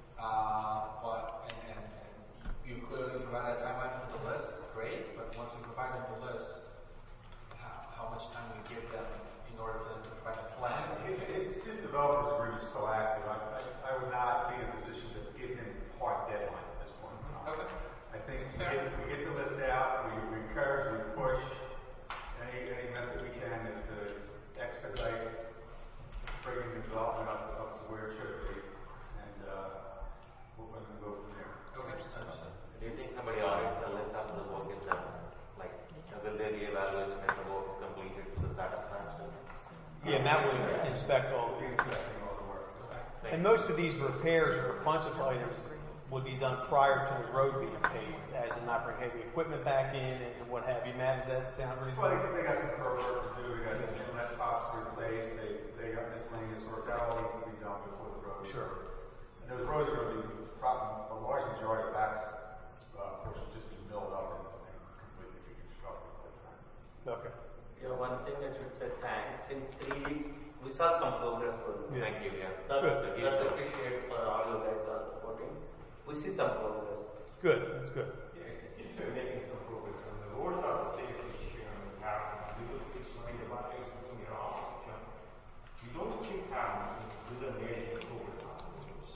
[SPEAKER 14] uh, but and, and, and you clearly provide a timeline for the list, great. But once we provide them the list, how, how much time we give them in order for them to provide a plan?
[SPEAKER 6] If, if his developers agreement is still active, I, I, I would not be in a position to give him hard deadlines at this point.
[SPEAKER 14] Okay.
[SPEAKER 6] I think we get, we get the list out, we, we encourage, we push any, any method we can to expedite bringing the development up to, up to where it should be, and uh, we're going to go from there.
[SPEAKER 14] Okay, understood.
[SPEAKER 16] Do you think somebody audits the list after the work is done? Like, will they reevaluate when the work is completed to the satisfaction?
[SPEAKER 2] Yeah, Matt will inspect all the work. And most of these repairs or punch up items would be done prior to the road being paved, as in not bring heavy equipment back in and what have you. Matt, does that sound reasonable?
[SPEAKER 6] Well, they, they got some curb work to do, they got some inlet tops to replace, they, they got miscellaneous work, that all needs to be done before the road.
[SPEAKER 2] Sure.
[SPEAKER 6] And those roads are going to be, probably, a large majority of backs, uh, portion just be milled up and, and completely reconstructed.
[SPEAKER 2] Okay.
[SPEAKER 15] Yeah, one thing I should say, thanks. Since three weeks, we saw some progress.
[SPEAKER 16] Yeah. Thank you, yeah.
[SPEAKER 15] That's,
[SPEAKER 16] Good.
[SPEAKER 15] that's appreciated for all you guys are supporting. We see some progress.
[SPEAKER 2] Good, that's good.
[SPEAKER 6] Yeah, it seems to be making some progress. And the roads are the same issue in Harlem. We look at some of the markets moving around. You know, you don't see Harlem with a major progress on the roads.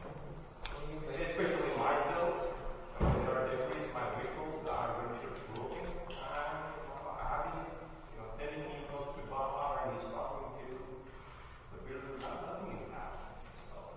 [SPEAKER 6] Especially myself, there are days my vehicles are windshields broken, and I have been, you know, sending emails to Barbara and he's talking to the builder. Nothing is happening. So,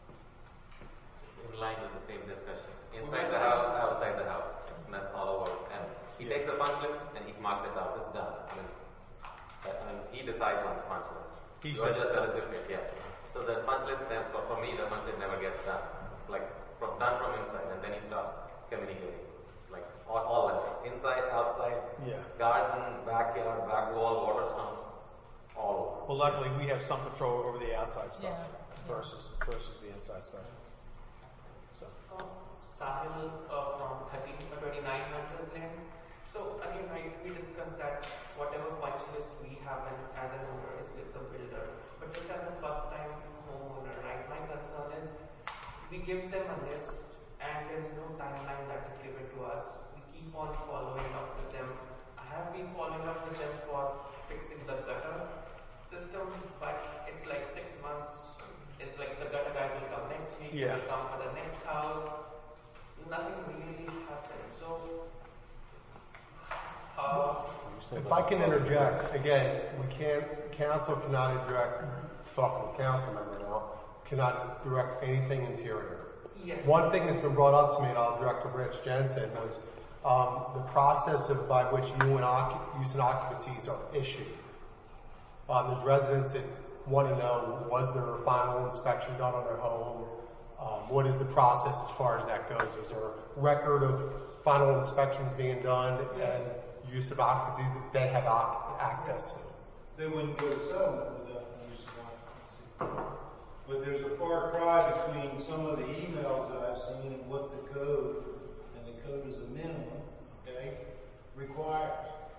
[SPEAKER 16] In line with the same discussion. Inside the house, outside the house. It's mess all over. And he takes a punch list and he marks it out. It's done. I mean, I mean he decides on the punch list.
[SPEAKER 2] He
[SPEAKER 16] You're
[SPEAKER 2] says
[SPEAKER 16] just
[SPEAKER 2] that.
[SPEAKER 16] a recipient, yeah. So the punch list, then for, for me, the punch list never gets done. It's like from done from inside, and then he stops communicating. Like all, all levels, inside, outside,
[SPEAKER 2] Yeah.
[SPEAKER 16] garden, backyard, back wall, water stumps, all over.
[SPEAKER 2] Well, luckily, we have some control over the outside stuff
[SPEAKER 3] Yeah.
[SPEAKER 2] versus versus the inside stuff. So.
[SPEAKER 17] Sahil uh, from thirteen twenty-nine Hunters Lane. So again, I, we discussed that whatever punch list we have an, as an owner is with the builder. But just as a first time homeowner, right, my concern is we give them a list and there's no timeline that is given to us. We keep on following up with them. I have been following up with them for fixing the gutter system, but it's like six months. It's like the gutter guys will come next week,
[SPEAKER 2] Yeah.
[SPEAKER 17] will come for the next house. Nothing really happened. So, uh,
[SPEAKER 10] If I can interject, again, we can't, council cannot direct, talking to council member now, cannot direct anything interior.
[SPEAKER 17] Yes.
[SPEAKER 10] One thing that's been brought up to me, and I'll direct to Rich Jensen, was um, the process of by which new and occup- use and occupancies are issued. Um, there's residents that want to know, was there a final inspection done on their home? Um, what is the process as far as that goes? Is there a record of final inspections being done and use of occupancy that they have oc- access to?
[SPEAKER 4] They wouldn't go to settlement without use of occupancy. But there's a far cry between some of the emails that I've seen and what the code, and the code is a minimum, okay, requires.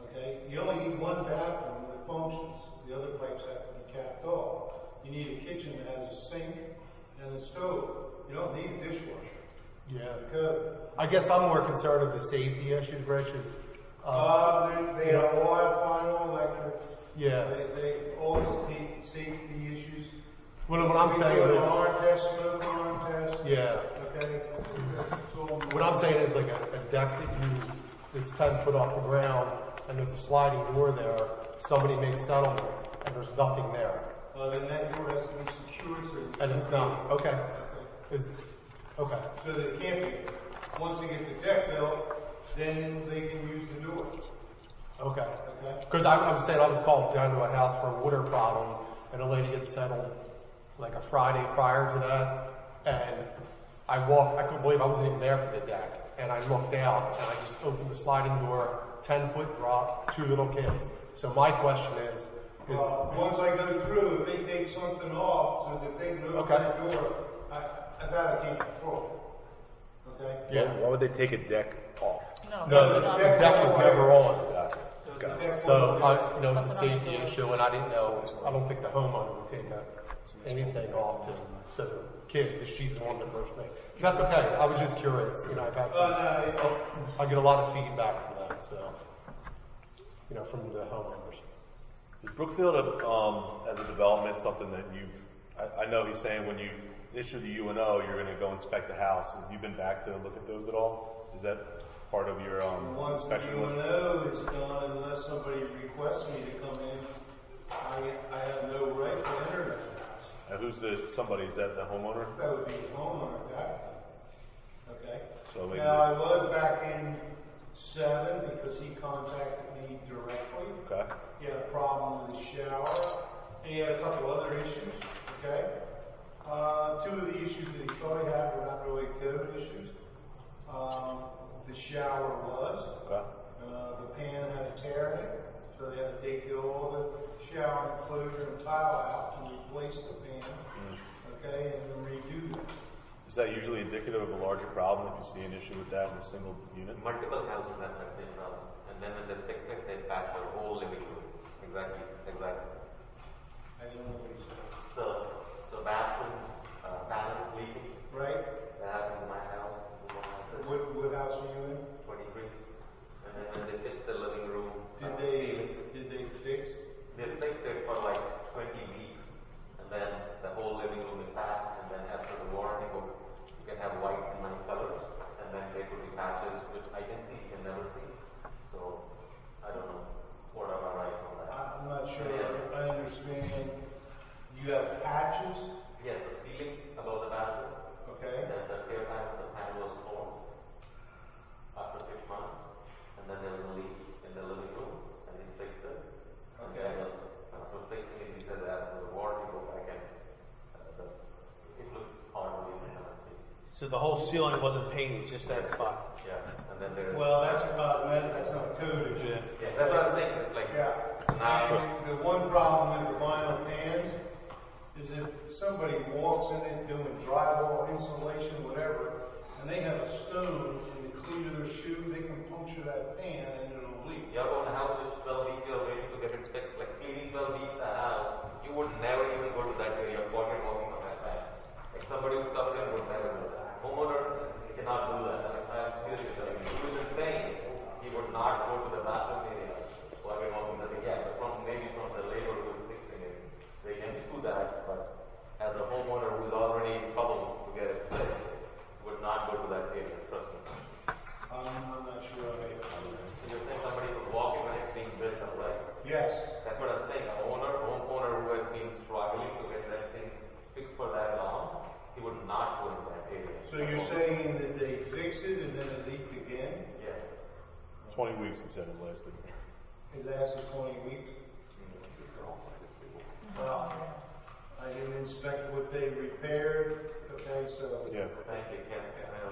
[SPEAKER 4] Okay? You only need one bathroom that functions. The other pipes have to be capped off. You need a kitchen that has a sink and a stove. You don't need a dishwasher.
[SPEAKER 10] Yeah.
[SPEAKER 4] Code.
[SPEAKER 10] I guess I'm more concerned of the safety issues, Rich. Of,
[SPEAKER 4] Uh, they, they
[SPEAKER 10] you
[SPEAKER 4] have
[SPEAKER 10] know,
[SPEAKER 4] all have final electrics.
[SPEAKER 10] Yeah.
[SPEAKER 4] They, they all safety, safety issues.
[SPEAKER 10] What, what I'm
[SPEAKER 4] We
[SPEAKER 10] saying
[SPEAKER 4] do an
[SPEAKER 10] is,
[SPEAKER 4] alarm test, smoke alarm test.
[SPEAKER 10] yeah.
[SPEAKER 4] Okay. It's all-
[SPEAKER 10] What I'm saying is like a, a deck that you, it's ten foot off the ground and there's a sliding door there, somebody makes settlement and there's nothing there.
[SPEAKER 4] Uh, then that door has to be secured so. you
[SPEAKER 10] And it's
[SPEAKER 4] can't
[SPEAKER 10] not,
[SPEAKER 4] be-
[SPEAKER 10] okay. Is, okay.
[SPEAKER 4] So that it can't be. Once they get the deck built, then they can use the door.
[SPEAKER 10] Okay.
[SPEAKER 4] Okay.
[SPEAKER 10] Because I, I was saying I was called down to a house for a water problem, and a lady had settled like a Friday prior to that, and I walked. I couldn't believe I wasn't even there for the deck, and I looked out, and I just opened the sliding door, ten foot drop, two little kids. So my question is, is
[SPEAKER 4] Uh, once I go through, if they take something off so that they can open
[SPEAKER 10] Okay.
[SPEAKER 4] that door, I, I, that I can't control. Okay?
[SPEAKER 1] Yeah. Why would they take a deck off?
[SPEAKER 3] No,
[SPEAKER 10] no, the, the deck was never on.
[SPEAKER 1] Gotcha. Gotcha.
[SPEAKER 10] So I, you know, it's a safety issue, and I didn't know. I don't think the homeowner would take a, anything off to so the kids if she's the one that first made. That's okay. I was just curious. You know, I've had some.
[SPEAKER 4] Uh, no,
[SPEAKER 10] I get a lot of feedback from that. So, you know, from the homeowners.
[SPEAKER 1] Is Brookfield, a, um, as a development, something that you've, I, I know he's saying when you issue the U and O, you're going to go inspect the house. Have you been back to look at those at all? Is that part of your um,
[SPEAKER 4] Once the
[SPEAKER 1] inspection
[SPEAKER 4] U
[SPEAKER 1] list?
[SPEAKER 4] and O is done, unless somebody requests me to come in, I, I have no right to enter that house.
[SPEAKER 1] And who's the, somebody, is that the homeowner?
[SPEAKER 4] That would be the homeowner at that time. Okay?
[SPEAKER 1] So maybe
[SPEAKER 4] Now, I
[SPEAKER 1] this-
[SPEAKER 4] was back in seven because he contacted me directly.
[SPEAKER 1] Okay.
[SPEAKER 4] He had a problem with his shower, and he had a couple other issues, okay? Uh, two of the issues that he thought he had were not really code issues. Um, the shower was.
[SPEAKER 1] Okay.
[SPEAKER 4] Uh, the pan had a tear in it, so they had to take all the shower enclosure and tile out and replace the pan, okay, and then redo that.
[SPEAKER 1] Is that usually indicative of a larger problem if you see an issue with that in a single unit?
[SPEAKER 16] Multiple houses have that same problem. And then when they fix it, they patch the whole living room. Exactly, exactly.
[SPEAKER 4] I don't know what he said.
[SPEAKER 16] So, so bathroom, uh, panel leaking.
[SPEAKER 4] Right.
[SPEAKER 16] That happened in my house. in one house.
[SPEAKER 4] What, what house are you in?
[SPEAKER 16] twenty-three. And then when they fixed the living room,
[SPEAKER 4] Did
[SPEAKER 16] uh,
[SPEAKER 4] they,
[SPEAKER 16] ceiling,
[SPEAKER 4] did they fix?
[SPEAKER 16] they fixed it for like twenty weeks. And then the whole living room is patched. And then as per the warranty book, you can have whites in many colors. And then there could be patches, which I can see, you can never see. So, I don't know what am I right on that.
[SPEAKER 4] I'm not sure
[SPEAKER 16] Yeah.
[SPEAKER 4] I understand. You have patches,
[SPEAKER 16] Yes, the ceiling above the bathroom.
[SPEAKER 4] okay?
[SPEAKER 16] Then the clear panel, the panel was torn after six months. And then there was a leak in the living room, and he fixed it. And
[SPEAKER 4] Okay.
[SPEAKER 16] then after fixing it, he said as for the warranty book, I can, uh, the, it looks horrible in the see.
[SPEAKER 2] So the whole ceiling wasn't painted, just that spot.
[SPEAKER 16] Yeah, and then there.
[SPEAKER 4] Well, that's cosmetic, that's not code issue.
[SPEAKER 16] Yeah, that's what I'm saying. It's like
[SPEAKER 4] Yeah.
[SPEAKER 16] now.
[SPEAKER 4] And the one problem with the vinyl pans is if somebody walks in it doing drywall, insulation, whatever, and they have a stone in the cleat of their shoe, they can puncture that pan and it'll leak.
[SPEAKER 16] Your own house is twelve weeks, you're waiting to get it fixed. Like cleaning twelve weeks a house, you would never even go to that area, walking, walking on that path. Like somebody who's suffering would never do that. Homeowner cannot do that. And I'm seriously telling you, he was in pain, he would not go to the bathroom area, walking, walking that again. But from maybe from the labor who is fixing it, they can do that. But as a homeowner who is already in trouble to get it fixed, would not go to that area. Trust me.
[SPEAKER 4] I'm, I'm not sure I
[SPEAKER 16] You think somebody was walking when it's being built up, right?
[SPEAKER 4] Yes.
[SPEAKER 16] That's what I'm saying. A owner, homeowner who has been struggling to get that thing fixed for that long, he would not go into that area.
[SPEAKER 4] So you're saying that they fixed it and then it leaked again?
[SPEAKER 16] Yes.
[SPEAKER 1] Twenty weeks, he said it lasted.
[SPEAKER 4] It lasted twenty weeks? Well, I didn't inspect what they repaired, okay, so.
[SPEAKER 1] Yeah.
[SPEAKER 16] Thank you, Ken.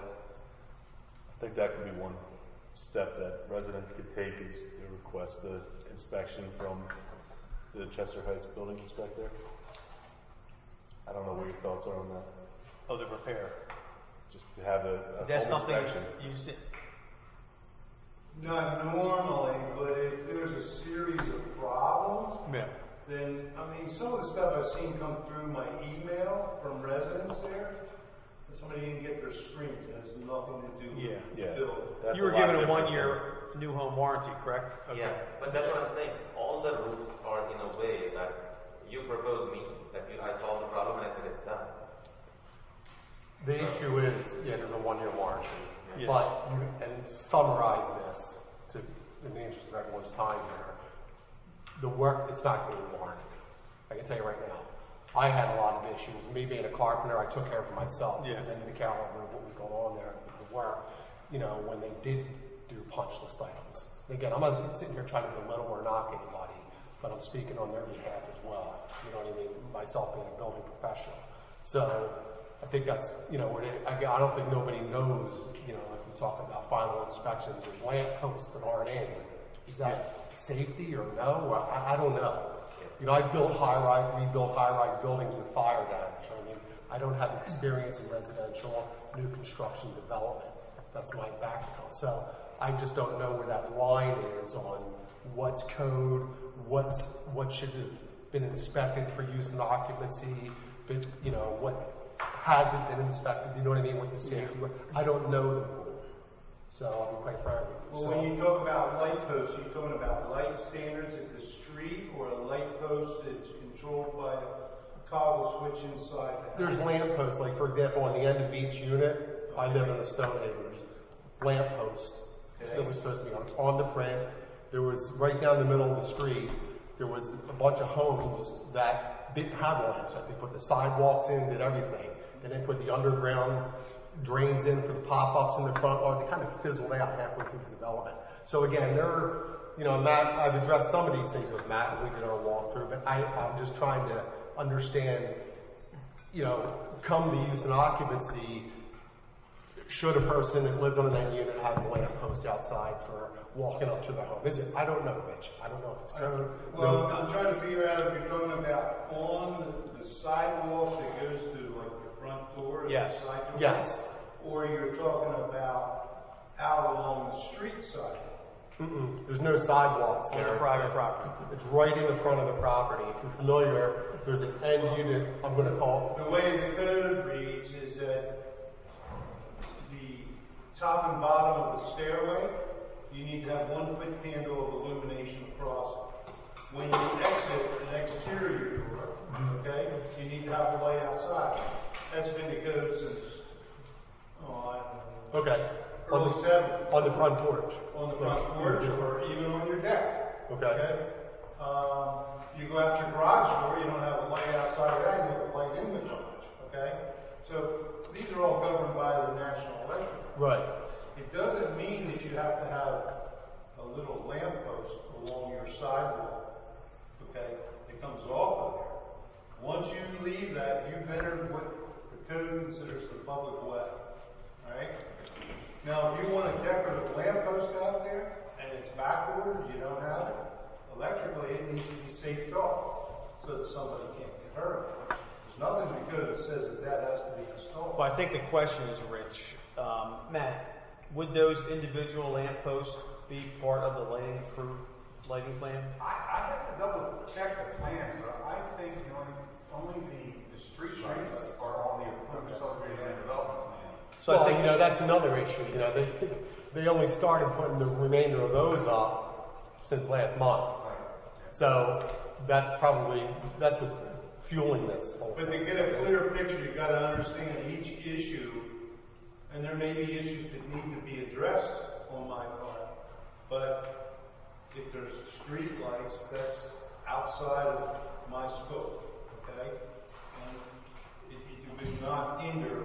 [SPEAKER 1] I think that could be one step that residents could take is to request the inspection from the Chester Heights building inspector. I don't know what your thoughts are on that.
[SPEAKER 2] Oh, the repair.
[SPEAKER 1] Just to have a, a
[SPEAKER 2] Is that
[SPEAKER 1] home
[SPEAKER 2] something
[SPEAKER 1] inspection.
[SPEAKER 2] you sit?
[SPEAKER 4] Not normally, but if there's mean, some of the stuff I've seen come through my email from residents there, that somebody didn't get their screens, it has nothing to do
[SPEAKER 2] Yeah.
[SPEAKER 4] with
[SPEAKER 1] Yeah.
[SPEAKER 4] the building.
[SPEAKER 1] That's
[SPEAKER 2] You were
[SPEAKER 1] a lot
[SPEAKER 2] given a
[SPEAKER 1] different
[SPEAKER 2] one-year new home warranty, correct? Okay.
[SPEAKER 16] Yeah, but that's what I'm saying. All the rules are in a way that you propose me, that you, I solve the problem and I said it's done.
[SPEAKER 10] The issue is, yeah, there's a one-year warranty,
[SPEAKER 2] Yeah.
[SPEAKER 10] but you, and summarize this to, in the interest of everyone's time here, the work, it's not being warranted. I can tell you right now. I had a lot of issues. Me being a carpenter, I took care of it myself
[SPEAKER 2] Yeah.
[SPEAKER 10] because I knew the caliber of what was going on there, the work, you know, when they did do punch list items. And again, I'm not sitting here trying to belittle or knock anybody, but I'm speaking on their behalf as well. You know what I mean? Myself being a building professional. So I think that's, you know, where they- I I don't think nobody knows, you know, like we talk about final inspections, there's lamp posts that aren't in. Is that safety or no? Or I, I don't know. You know, I built high-rise, rebuilt high-rise buildings with fire damage. I mean, I don't have experience in residential, new construction development. That's my background. So I just don't know where that line is on what's code, what's what should have been inspected for use and occupancy, but, you know, what hasn't been inspected. You know what I mean? What's the safety? I don't know the rule. So I'll be quite frank with you.
[SPEAKER 4] Well,
[SPEAKER 10] So,
[SPEAKER 4] when you talk about light posts, you're talking about light standards at the street or a light post that's controlled by a toggle switch inside the house?
[SPEAKER 10] there's lamp posts, like for example, on the end of each unit, I live in a Stonehaven, there's lamp posts that was supposed to be on, it's on the print. There was, right down the middle of the street, there was a bunch of homes that didn't have lamps. Like they put the sidewalks in, did everything. Then they put the underground drains in for the pop-ups in the front, or they kind of fizzled out halfway through the development. So again, they're, you know, Matt, I've addressed some of these things with Matt and we did our walkthrough, but I, I'm just trying to understand, you know, come the use and occupancy, should a person that lives on an end unit have a lamp post outside for walking up to their home? Is it? I don't know, Rich. I don't know if it's code.
[SPEAKER 4] Well,
[SPEAKER 10] No,
[SPEAKER 4] I'm
[SPEAKER 10] no.
[SPEAKER 4] trying to figure out if you're talking about on the sidewalk that goes to like the front door. or the
[SPEAKER 2] Yes.
[SPEAKER 4] side door,
[SPEAKER 10] Yes.
[SPEAKER 4] Or you're talking about out along the street side.
[SPEAKER 10] Mm-mm. There's no sidewalks
[SPEAKER 2] On
[SPEAKER 10] there.
[SPEAKER 2] the
[SPEAKER 10] It's
[SPEAKER 2] private
[SPEAKER 10] like-
[SPEAKER 2] property.
[SPEAKER 10] It's right in the front of the property. If you're familiar, there's an end unit, I'm going to call
[SPEAKER 4] The way the code reads is that the top and bottom of the stairway, you need to have one foot candle of illumination across it. When you exit an exterior door, okay, you need to have the light outside. That's been the code since, oh, I don't know.
[SPEAKER 10] Okay. On
[SPEAKER 4] Early
[SPEAKER 10] the,
[SPEAKER 4] seventies.
[SPEAKER 10] on the front porch.
[SPEAKER 4] On the front porch or even on your deck.
[SPEAKER 10] Okay.
[SPEAKER 4] Um, you go out your garage door, you don't have a light outside of that, you have a light in the garage. Okay? So these are all governed by the National Electric.
[SPEAKER 10] Right.
[SPEAKER 4] It doesn't mean that you have to have a little lamp post along your sidewalk. Okay? It comes off of there. Once you leave that, you've entered what the code considers the public way. Alright? Now, if you want a decorative lamp post out there and it's backward, you don't have it, electrically it needs to be safed off so that somebody can't get hurt. There's nothing in the code that says that that has to be installed.
[SPEAKER 2] Well, I think the question is, Rich, um, Matt, would those individual lamp posts be part of the lighting proof lighting plan?
[SPEAKER 6] I, I have to double check the plans, but I think the only, only the, the street lights are on the approved subdivision and development plan.
[SPEAKER 10] So well, I think, you know, that's another issue. You know, they, they only started putting the remainder of those up since last month. So that's probably, that's what's fueling this whole
[SPEAKER 4] But
[SPEAKER 10] thing.
[SPEAKER 4] to get a clear picture, you've got to understand each issue, and there may be issues that need to be addressed on my part. But if there's street lights, that's outside of my scope, okay? And it, it would not hinder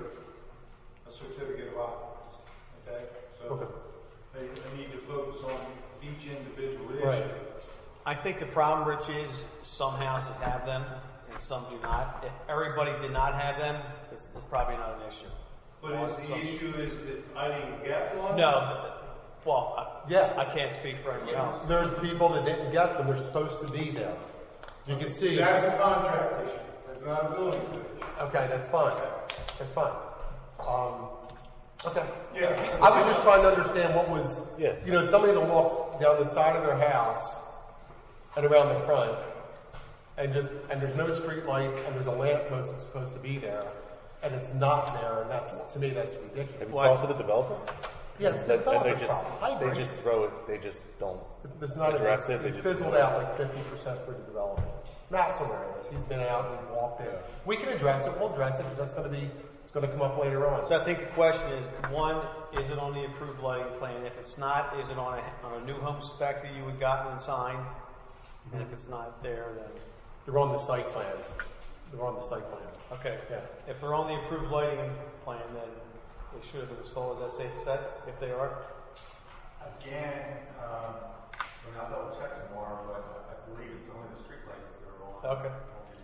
[SPEAKER 4] a certificate of occupancy, okay? So
[SPEAKER 10] Okay.
[SPEAKER 4] I, I need to focus on each individual issue.
[SPEAKER 2] Right. I think the problem, Rich, is some houses have them and some do not. If everybody did not have them, it's, it's probably not an issue.
[SPEAKER 4] But is the
[SPEAKER 2] Some-
[SPEAKER 4] issue is that I didn't get one?
[SPEAKER 2] No, but, well, I,
[SPEAKER 10] Yes.
[SPEAKER 2] I can't speak for anyone else.
[SPEAKER 10] There's people that didn't get them. They're supposed to be there. You can see.
[SPEAKER 4] That's a contract issue. That's not a building code issue.
[SPEAKER 10] Okay, that's fine. That's fine. Um, okay.
[SPEAKER 4] Yeah.
[SPEAKER 10] I was just trying to understand what was,
[SPEAKER 1] Yeah.
[SPEAKER 10] you know, somebody that walks down the side of their house and around the front, and just, and there's no street lights, and there's a lamp post that's supposed to be there, and it's not there, and that's, to me, that's ridiculous.
[SPEAKER 1] Have you talked to the developer?
[SPEAKER 10] Yeah, it's the
[SPEAKER 1] That- and they
[SPEAKER 10] developer's
[SPEAKER 1] just,
[SPEAKER 10] problem. I
[SPEAKER 1] they
[SPEAKER 10] agree.
[SPEAKER 1] just throw it, they just don't
[SPEAKER 10] There's not
[SPEAKER 1] address
[SPEAKER 10] a,
[SPEAKER 1] it, they just.
[SPEAKER 10] fizzled out like fifty percent for the development. Matt's aware of this. He's been out and walked in. We can address it. We'll address it because that's going to be, it's going to come up later on.
[SPEAKER 2] So I think the question is, one, is it on the approved lighting plan? If it's not, is it on a, on a new home spec that you had gotten and signed? And if it's not there, then?
[SPEAKER 10] They're on the site plans. They're on the site plan.
[SPEAKER 2] Okay.
[SPEAKER 10] Yeah.
[SPEAKER 2] If they're on the approved lighting plan, then they should have been installed. Is that safe to say, if they are?
[SPEAKER 6] Again, um, I mean, I'll double check tomorrow, but I believe it's only the streetlights that are on.
[SPEAKER 2] Okay.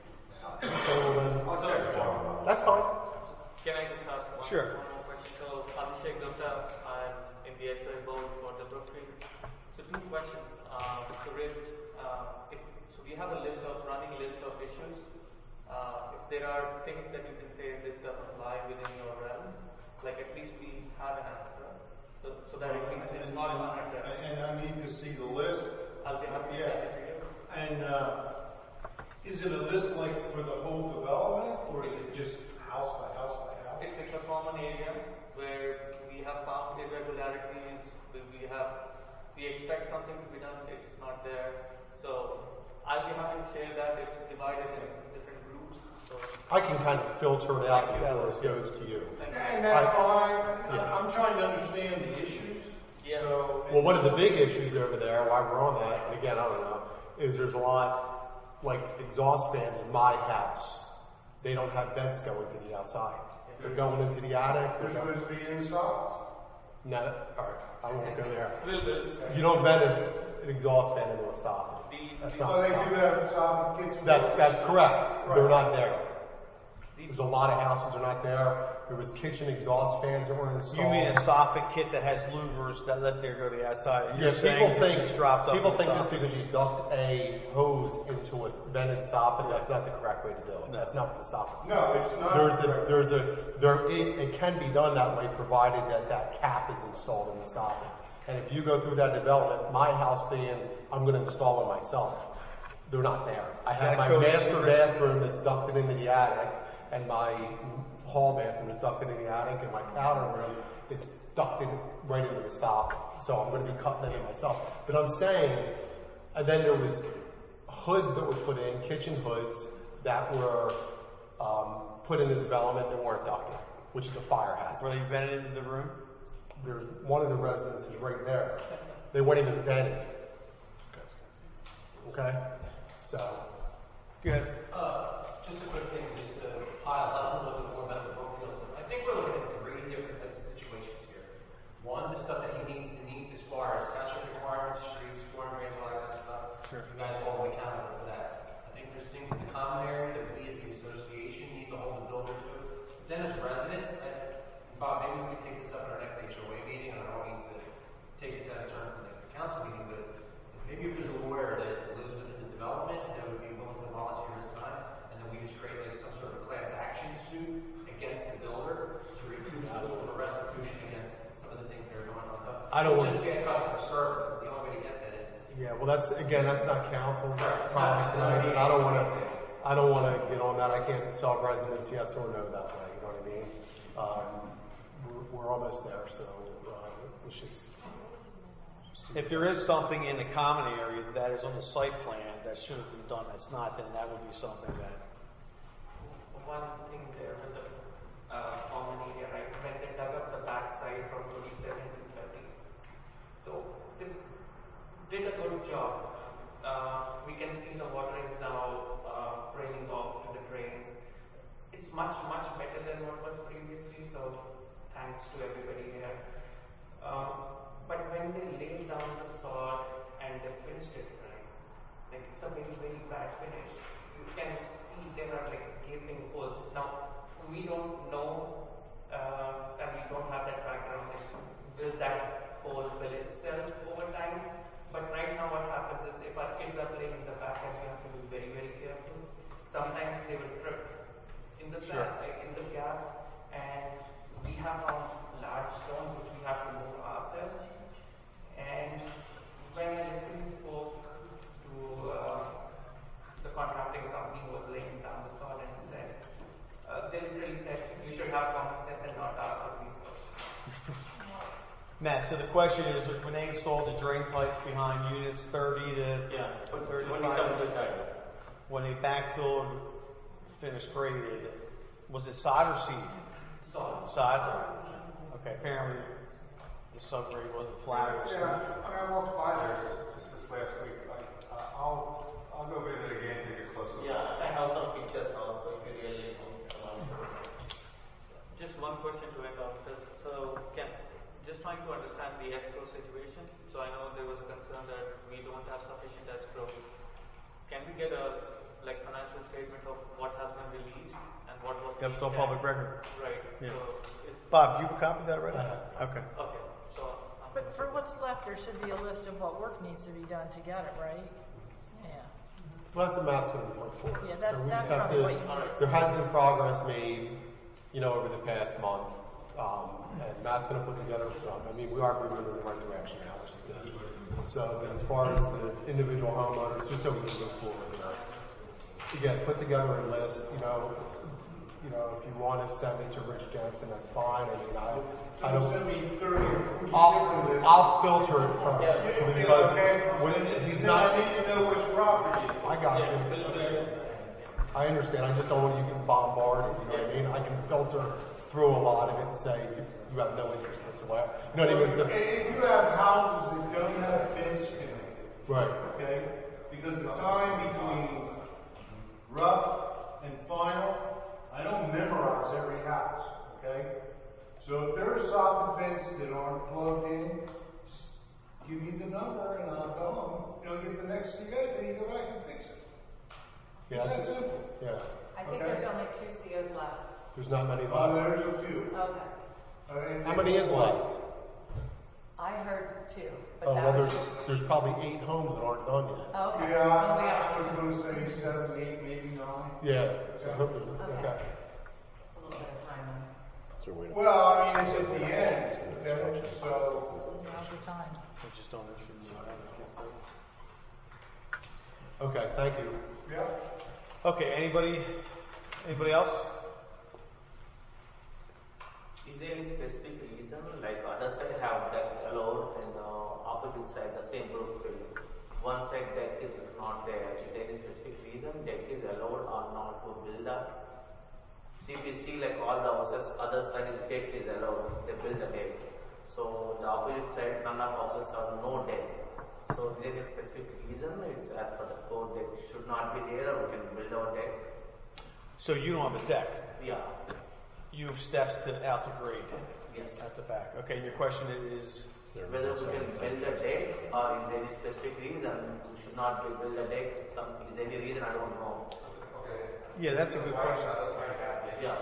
[SPEAKER 10] So, then-
[SPEAKER 6] I'll check tomorrow.
[SPEAKER 10] That's fine.
[SPEAKER 18] Can I just ask one,
[SPEAKER 2] Sure.
[SPEAKER 18] one more question? So, Abhishek Gupta, I'm in the H O A board for the Brookfield. So, two questions. Uh, to read, uh, if, so we have a list of, running list of issues. Uh, if there are things that you can say this doesn't lie within your realm, like at least we have an answer. So, so that at least it is not unaddressed.
[SPEAKER 4] And I need to see the list.
[SPEAKER 18] I'll be happy to
[SPEAKER 4] Yeah.
[SPEAKER 18] send it to you.
[SPEAKER 4] And, uh, is it a list like for the whole development, or is it just house by house by house?
[SPEAKER 18] It's, it's a common area where we have found irregularities, we, we have, we expect something to be done, it's not there. So I'll be happy to share that. It's divided in different groups. So
[SPEAKER 10] I can kind of filter it out before it goes to you.
[SPEAKER 4] And that's
[SPEAKER 10] I-
[SPEAKER 4] fine.
[SPEAKER 10] Yeah.
[SPEAKER 4] I'm trying to understand the issues.
[SPEAKER 18] Yeah.
[SPEAKER 4] So,
[SPEAKER 10] Well, one of the big issues over there, why we're on that, and again, I don't know, is there's a lot, like exhaust fans in my house. They don't have vents going to the outside. They're going into the attic.
[SPEAKER 4] they're
[SPEAKER 10] They're going,
[SPEAKER 4] supposed to be inside.
[SPEAKER 10] no, all right, I won't go there.
[SPEAKER 18] Will, will.
[SPEAKER 10] You don't vent an an exhaust fan into a soffit. That's
[SPEAKER 4] So
[SPEAKER 10] not
[SPEAKER 4] they
[SPEAKER 10] a
[SPEAKER 4] do
[SPEAKER 10] soffit.
[SPEAKER 4] have soffit kits.
[SPEAKER 10] That's, that's correct. They're
[SPEAKER 4] Right.
[SPEAKER 10] not there. There's a lot of houses are not there. There was kitchen exhaust fans that were installed.
[SPEAKER 2] You mean a soffit kit that has louvers that lets the air go to the outside?
[SPEAKER 10] Yeah,
[SPEAKER 2] You're
[SPEAKER 10] people
[SPEAKER 2] saying
[SPEAKER 10] think
[SPEAKER 2] it's dropped up.
[SPEAKER 10] people
[SPEAKER 2] in the
[SPEAKER 10] think just
[SPEAKER 2] soffit.
[SPEAKER 10] because you duct a hose into a vented soffit, that's not the correct way to do it. That's not what the soffit's
[SPEAKER 4] No,
[SPEAKER 10] for.
[SPEAKER 4] it's not
[SPEAKER 10] There's a
[SPEAKER 4] correct.
[SPEAKER 10] there's a there it, it can be done that way, provided that that cap is installed in the soffit. And if you go through that development, my house being, I'm going to install it myself. They're not there. I
[SPEAKER 2] Is
[SPEAKER 10] have
[SPEAKER 2] that
[SPEAKER 10] my
[SPEAKER 2] code
[SPEAKER 10] master
[SPEAKER 2] secret?
[SPEAKER 10] bathroom that's ducted into the attic, and my hall bathroom is ducted in the attic, and my powder room, it's ducted right into the soffit. So I'm going to be cutting it myself. But I'm saying, and then there was hoods that were put in, kitchen hoods, that were um, put in the development that weren't ducted, which is a fire hazard.
[SPEAKER 2] Were they vented into the room?
[SPEAKER 10] There's one of the residences right there. They weren't even vented. Okay? So.
[SPEAKER 2] Good.
[SPEAKER 19] Uh, just a quick thing, just to pile up a little bit more about the Brookfield stuff. I think we're looking at three different types of situations here. One, the stuff that he needs to meet as far as township requirements, streets, storm drains, all that kind of stuff.
[SPEAKER 2] Sure.
[SPEAKER 19] You guys hold him accountable for that. I think there's things in the common area that we as the association need to hold the builder to. But then as residents, I, Bob, maybe we could take this up at our next H O A meeting, and I don't mean to take this out of turn from the council meeting, but maybe if there's a lawyer that lives within the development that would be willing to volunteer his time, and then we just create like some sort of class action suit against the builder to recoup some sort of restitution against some of the things that are going on.
[SPEAKER 10] I don't want
[SPEAKER 19] just
[SPEAKER 10] to-
[SPEAKER 19] get customer service. The only way to get that is
[SPEAKER 10] Yeah, well, that's, again, that's not council's
[SPEAKER 19] It's
[SPEAKER 10] problem
[SPEAKER 19] not-
[SPEAKER 10] tonight, and I don't want to, I don't want to get on that. I can't tell residents yes or no that way, you know what I mean? Um, we're, we're almost there, so, uh, it's just.
[SPEAKER 2] If there is something in the common area that is on the site plan that should have been done, that's not, then that would be something that.
[SPEAKER 18] One thing there with the uh, common area, right? When they dug up the backside from twenty-seven to thirty. So they did a good job. Uh, we can see the water is now uh, draining off to the drains. It's much, much better than what was previously, so thanks to everybody here. Um, but when they laid down the sod and they finished it, right, like it's a very, very bad finish. You can see there are like gaping holes. Now, we don't know, uh, and we don't have that background, like, will that hole fill itself over time? But right now what happens is if our kids are playing in the back end, we have to be very, very careful. Sometimes they will trip in the
[SPEAKER 2] Sure.
[SPEAKER 18] sand, like in the gap, and we have found large stones which we have to move ourselves. And when I literally spoke to uh, the contracting
[SPEAKER 2] Matt, so the question is, when they installed the drain pipe behind units thirty to
[SPEAKER 15] Yeah,
[SPEAKER 2] thirty-five,
[SPEAKER 15] twenty-seven to thirty.
[SPEAKER 2] when they backfilled, finished graded, was it sod or seed?
[SPEAKER 19] Sod.
[SPEAKER 2] Sod? Okay, apparently the subgrade wasn't flat or
[SPEAKER 6] Yeah, I mean, I walked by there just, just this last week. Like, uh, I'll, I'll go visit again, take a closer look.
[SPEAKER 15] Yeah, I have some pictures also if you really want.
[SPEAKER 20] Just one question to end off this. So, can just trying to understand the escrow situation. So, I know there was a concern that we don't have sufficient escrow. Can we get a like financial statement of what has been released and what was?
[SPEAKER 2] That's all public record.
[SPEAKER 20] Right.
[SPEAKER 2] Yeah.
[SPEAKER 20] So, is,
[SPEAKER 2] Bob, do you have a copy of that already? Okay.
[SPEAKER 20] okay. So. Um,
[SPEAKER 3] But for what's left, there should be a list of what work needs to be done to get it, right? Yeah.
[SPEAKER 10] Well, that's the Matt's going to report for.
[SPEAKER 3] Yeah, that's-
[SPEAKER 10] so we
[SPEAKER 3] that's
[SPEAKER 10] just have
[SPEAKER 3] probably
[SPEAKER 10] to,
[SPEAKER 3] what you need to
[SPEAKER 10] there
[SPEAKER 3] say.
[SPEAKER 10] has been progress made, you know, over the past month. Um, and Matt's going to put together some. I mean, we are moving in the right direction now, which is good. So, but as far as the individual homeowners, just so we can move forward, you know, again, put together a list. You know, you know, if you want to send it to Rich Jensen, that's fine. I mean, I, I don't.
[SPEAKER 4] Send me thirty or forty
[SPEAKER 10] I'll,
[SPEAKER 4] different
[SPEAKER 10] I'll filter it first
[SPEAKER 4] Yeah,
[SPEAKER 10] because
[SPEAKER 4] okay.
[SPEAKER 10] when he's
[SPEAKER 4] Then
[SPEAKER 10] not.
[SPEAKER 4] I need to know which property.
[SPEAKER 10] I got you. I understand. I just don't want you to get bombarded. You know what I mean? I can filter through a lot of it and say you have no interest whatsoever. You know what I mean? It's a,
[SPEAKER 4] If you have houses that don't have fence connected,
[SPEAKER 10] right.
[SPEAKER 4] okay? Because the time between rough and final, I don't memorize every house, okay? So if there's soffit fence that aren't plugged in, just give me the number and I'll tell them, you know, get the next C O, then you go back and fix it.
[SPEAKER 10] Yeah,
[SPEAKER 4] It's that
[SPEAKER 10] that's-
[SPEAKER 4] simple.
[SPEAKER 10] yeah.
[SPEAKER 5] I think
[SPEAKER 4] Okay.
[SPEAKER 5] there's only two C Os left.
[SPEAKER 10] There's not many left.
[SPEAKER 4] Uh, there's a few.
[SPEAKER 5] Okay.
[SPEAKER 4] Uh, and-
[SPEAKER 10] How many is left?
[SPEAKER 5] I heard two, but
[SPEAKER 10] Oh,
[SPEAKER 5] that
[SPEAKER 10] well,
[SPEAKER 5] was.
[SPEAKER 10] there's there's probably eight homes that aren't done yet.
[SPEAKER 5] Oh, okay.
[SPEAKER 4] Yeah,
[SPEAKER 5] Well, we
[SPEAKER 4] I
[SPEAKER 5] have
[SPEAKER 4] was
[SPEAKER 5] two.
[SPEAKER 4] gonna say seven, eight, maybe nine.
[SPEAKER 10] Yeah. So,
[SPEAKER 4] Okay.
[SPEAKER 10] okay.
[SPEAKER 5] A little bit of time then.
[SPEAKER 4] Well, I mean, it's at the end, okay, so.
[SPEAKER 3] Now's the time.
[SPEAKER 2] We just don't issue
[SPEAKER 10] Okay. Thank you.
[SPEAKER 4] Yeah.
[SPEAKER 2] Okay, anybody, anybody else?
[SPEAKER 15] Is there any specific reason, like other side have deck allowed and uh, opposite side the same roof building? One side deck is not there. Is there any specific reason deck is allowed or not to build up? See, we see like all the houses, other side is deck is allowed, they build a deck. So the opposite side, none of houses have no deck. So is there any specific reason? It's as per the code, deck should not be there, or we can build our deck.
[SPEAKER 2] So you don't have a deck.
[SPEAKER 15] Yeah.
[SPEAKER 2] You have steps to out to grade.
[SPEAKER 15] Yes.
[SPEAKER 2] At the back. Okay, and your question is?
[SPEAKER 15] Whether we can build a deck or is there any specific reason we should not be build a deck? Some, is there any reason? I don't know.
[SPEAKER 2] Yeah, that's a good question.
[SPEAKER 15] Yeah.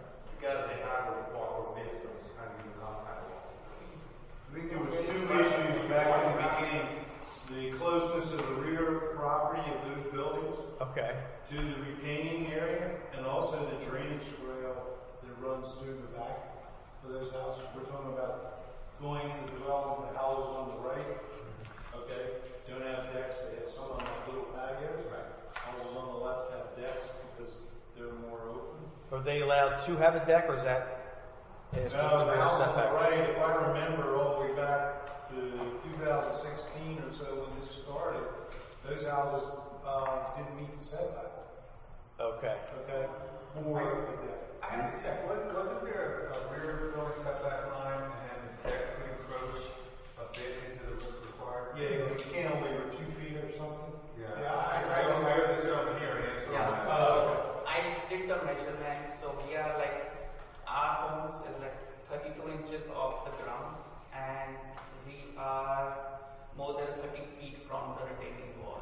[SPEAKER 4] I think there was two issues back in the beginning. The closeness of the rear property of those buildings
[SPEAKER 2] Okay.
[SPEAKER 4] to the retaining area and also the drainage swale that runs through the back of those houses. We're talking about going into the development, the houses on the right, okay, don't have decks, they have some on like little patios. Houses on the left have decks because they're more open.
[SPEAKER 2] Are they allowed to have a deck, or is that? asked
[SPEAKER 4] No,
[SPEAKER 2] for
[SPEAKER 4] the
[SPEAKER 2] a
[SPEAKER 4] house on the
[SPEAKER 2] setback?
[SPEAKER 4] right, if I remember all the way back to two thousand sixteen or so when this started, those houses, uh, didn't meet the setback,
[SPEAKER 2] Okay.
[SPEAKER 4] okay? For the deck.
[SPEAKER 6] I have to check. What, wasn't there a rear building setback line and that could encroach a bit into the roof required?
[SPEAKER 4] Yeah, you can't only over two feet or something.
[SPEAKER 6] Yeah.
[SPEAKER 4] Yeah, I,
[SPEAKER 6] I, I don't know this gentleman here. So
[SPEAKER 20] Yeah.
[SPEAKER 4] Uh,
[SPEAKER 20] I did the measurements, so we are like, our homes is like thirty-two inches off the ground, and we are more than thirty feet from the retaining wall.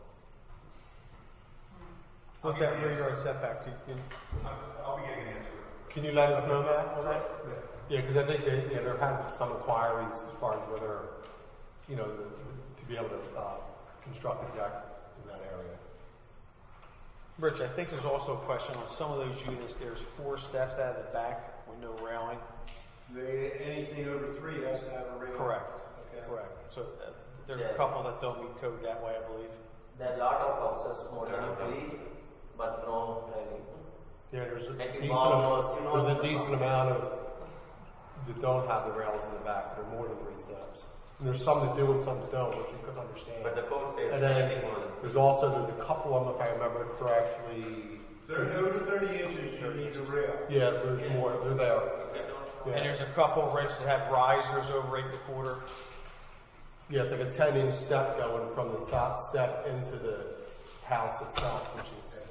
[SPEAKER 2] What's that rear yard setback? Can, can,
[SPEAKER 6] I'll be getting an answer.
[SPEAKER 10] Can you let us know, Matt, on that? Yeah, because I think that, yeah, there has been some inquiries as far as whether, you know, the, to be able to uh, construct a deck in that area.
[SPEAKER 2] Rich, I think there's also a question on some of those units. There's four steps out of the back with no railing.
[SPEAKER 4] They, anything over three has to have a railing.
[SPEAKER 2] Correct.
[SPEAKER 4] Okay.
[SPEAKER 2] Correct. So uh, there's
[SPEAKER 15] Yeah.
[SPEAKER 2] a couple that don't meet code that way, I believe.
[SPEAKER 15] There are a lot of houses more than three, but no railing.
[SPEAKER 10] Yeah, there's a
[SPEAKER 15] Like in
[SPEAKER 10] decent,
[SPEAKER 15] Barbados,
[SPEAKER 10] amount,
[SPEAKER 15] you know,
[SPEAKER 10] there's a
[SPEAKER 15] the-
[SPEAKER 10] decent amount of that don't have the rails in the back, they're more than three steps. And there's some that do and some that don't, which you couldn't understand.
[SPEAKER 16] But the code says
[SPEAKER 10] and then
[SPEAKER 16] anything more than
[SPEAKER 10] there's also, there's a couple of them, if I remember correctly.
[SPEAKER 4] Thirty, over thirty inches, you need a rail.
[SPEAKER 10] Yeah, there's more, they're there. Yeah.
[SPEAKER 2] And there's a couple of rails that have risers over eight and a quarter.
[SPEAKER 10] Yeah, it's like a ten inch step going from the top step into the house itself, which is.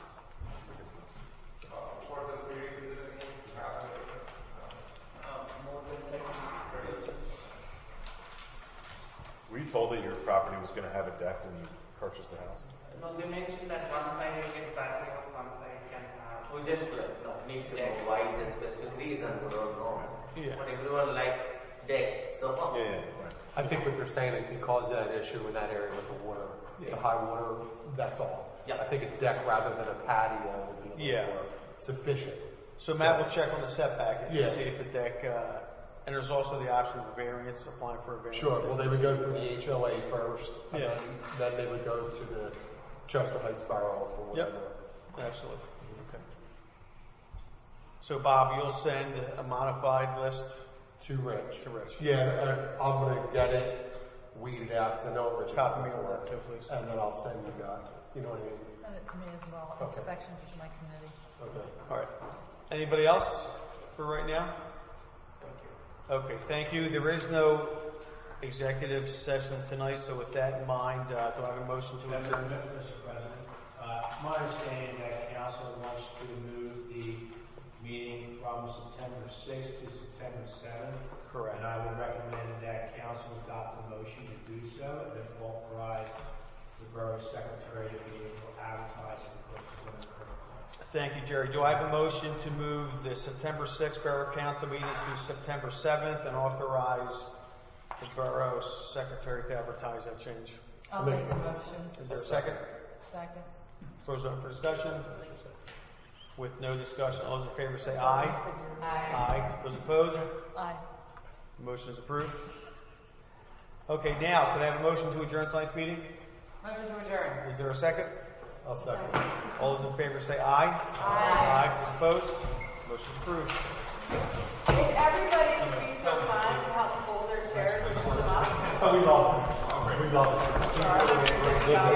[SPEAKER 1] Were you told that your property was going to have a deck when you purchased the house?
[SPEAKER 18] No, they mentioned that one side will get backwards, one side can have.
[SPEAKER 15] We just like, need to know why is the specific reason, we don't know.
[SPEAKER 10] Yeah.
[SPEAKER 15] But everyone like deck, so.
[SPEAKER 1] Yeah, yeah, right.
[SPEAKER 10] I think what they're saying is because of that issue in that area with the water, the high water, that's all.
[SPEAKER 15] Yeah.
[SPEAKER 10] I think a deck rather than a patio would be a little
[SPEAKER 2] Yeah.
[SPEAKER 10] more sufficient.
[SPEAKER 2] So Matt will check on the setback and
[SPEAKER 10] Yeah.
[SPEAKER 2] see if the deck, uh, and there's also the option for variance, applying for a variance.
[SPEAKER 10] Sure, well, they would go through the H O A first, and
[SPEAKER 2] Yeah.
[SPEAKER 10] then, then they would go to the Chester Heights Borough for whatever.
[SPEAKER 2] Absolutely. Okay. So Bob, you'll send a modified list
[SPEAKER 10] to Rich.
[SPEAKER 2] To Rich.
[SPEAKER 10] Yeah, and I'm gonna get it weeded out, because I know what Rich.
[SPEAKER 2] Copy me on that too, please.
[SPEAKER 10] And then I'll send you guy, you know what I mean?
[SPEAKER 3] Send it to me as well.
[SPEAKER 10] Okay.
[SPEAKER 3] Inspections is my committee.
[SPEAKER 10] Okay.
[SPEAKER 2] All right. Anybody else for right now? Okay, thank you. There is no executive session tonight, so with that in mind, uh, do I have a motion to adjourn?
[SPEAKER 7] Mister President, uh, it's my understanding that council wants to move the meeting from September sixth to September seventh.
[SPEAKER 2] Correct.
[SPEAKER 7] And I would recommend that council adopt a motion to do so, and then authorize the borough secretary to be able to advertise for purchase of the
[SPEAKER 2] Thank you, Jerry. Do I have a motion to move the September sixth Borough Council meeting to September seventh and authorize the Borough Secretary to advertise that change?
[SPEAKER 3] I'll make the motion.
[SPEAKER 2] Is there a second?
[SPEAKER 3] Second.
[SPEAKER 2] Close up for discussion. With no discussion, all those in favor say aye.
[SPEAKER 3] Aye.
[SPEAKER 2] Aye. Those opposed?
[SPEAKER 3] Aye.
[SPEAKER 2] Motion is approved. Okay, now, can I have a motion to adjourn tonight's meeting?
[SPEAKER 5] Motion to adjourn.
[SPEAKER 2] Is there a second?
[SPEAKER 10] I'll second.
[SPEAKER 2] All those in favor say aye.
[SPEAKER 5] Aye.
[SPEAKER 2] Aye. Those opposed? Motion is approved.
[SPEAKER 9] If everybody would be so kind to help fold their chairs and put them up.
[SPEAKER 10] Oh, we love it. We love it.
[SPEAKER 9] Sorry.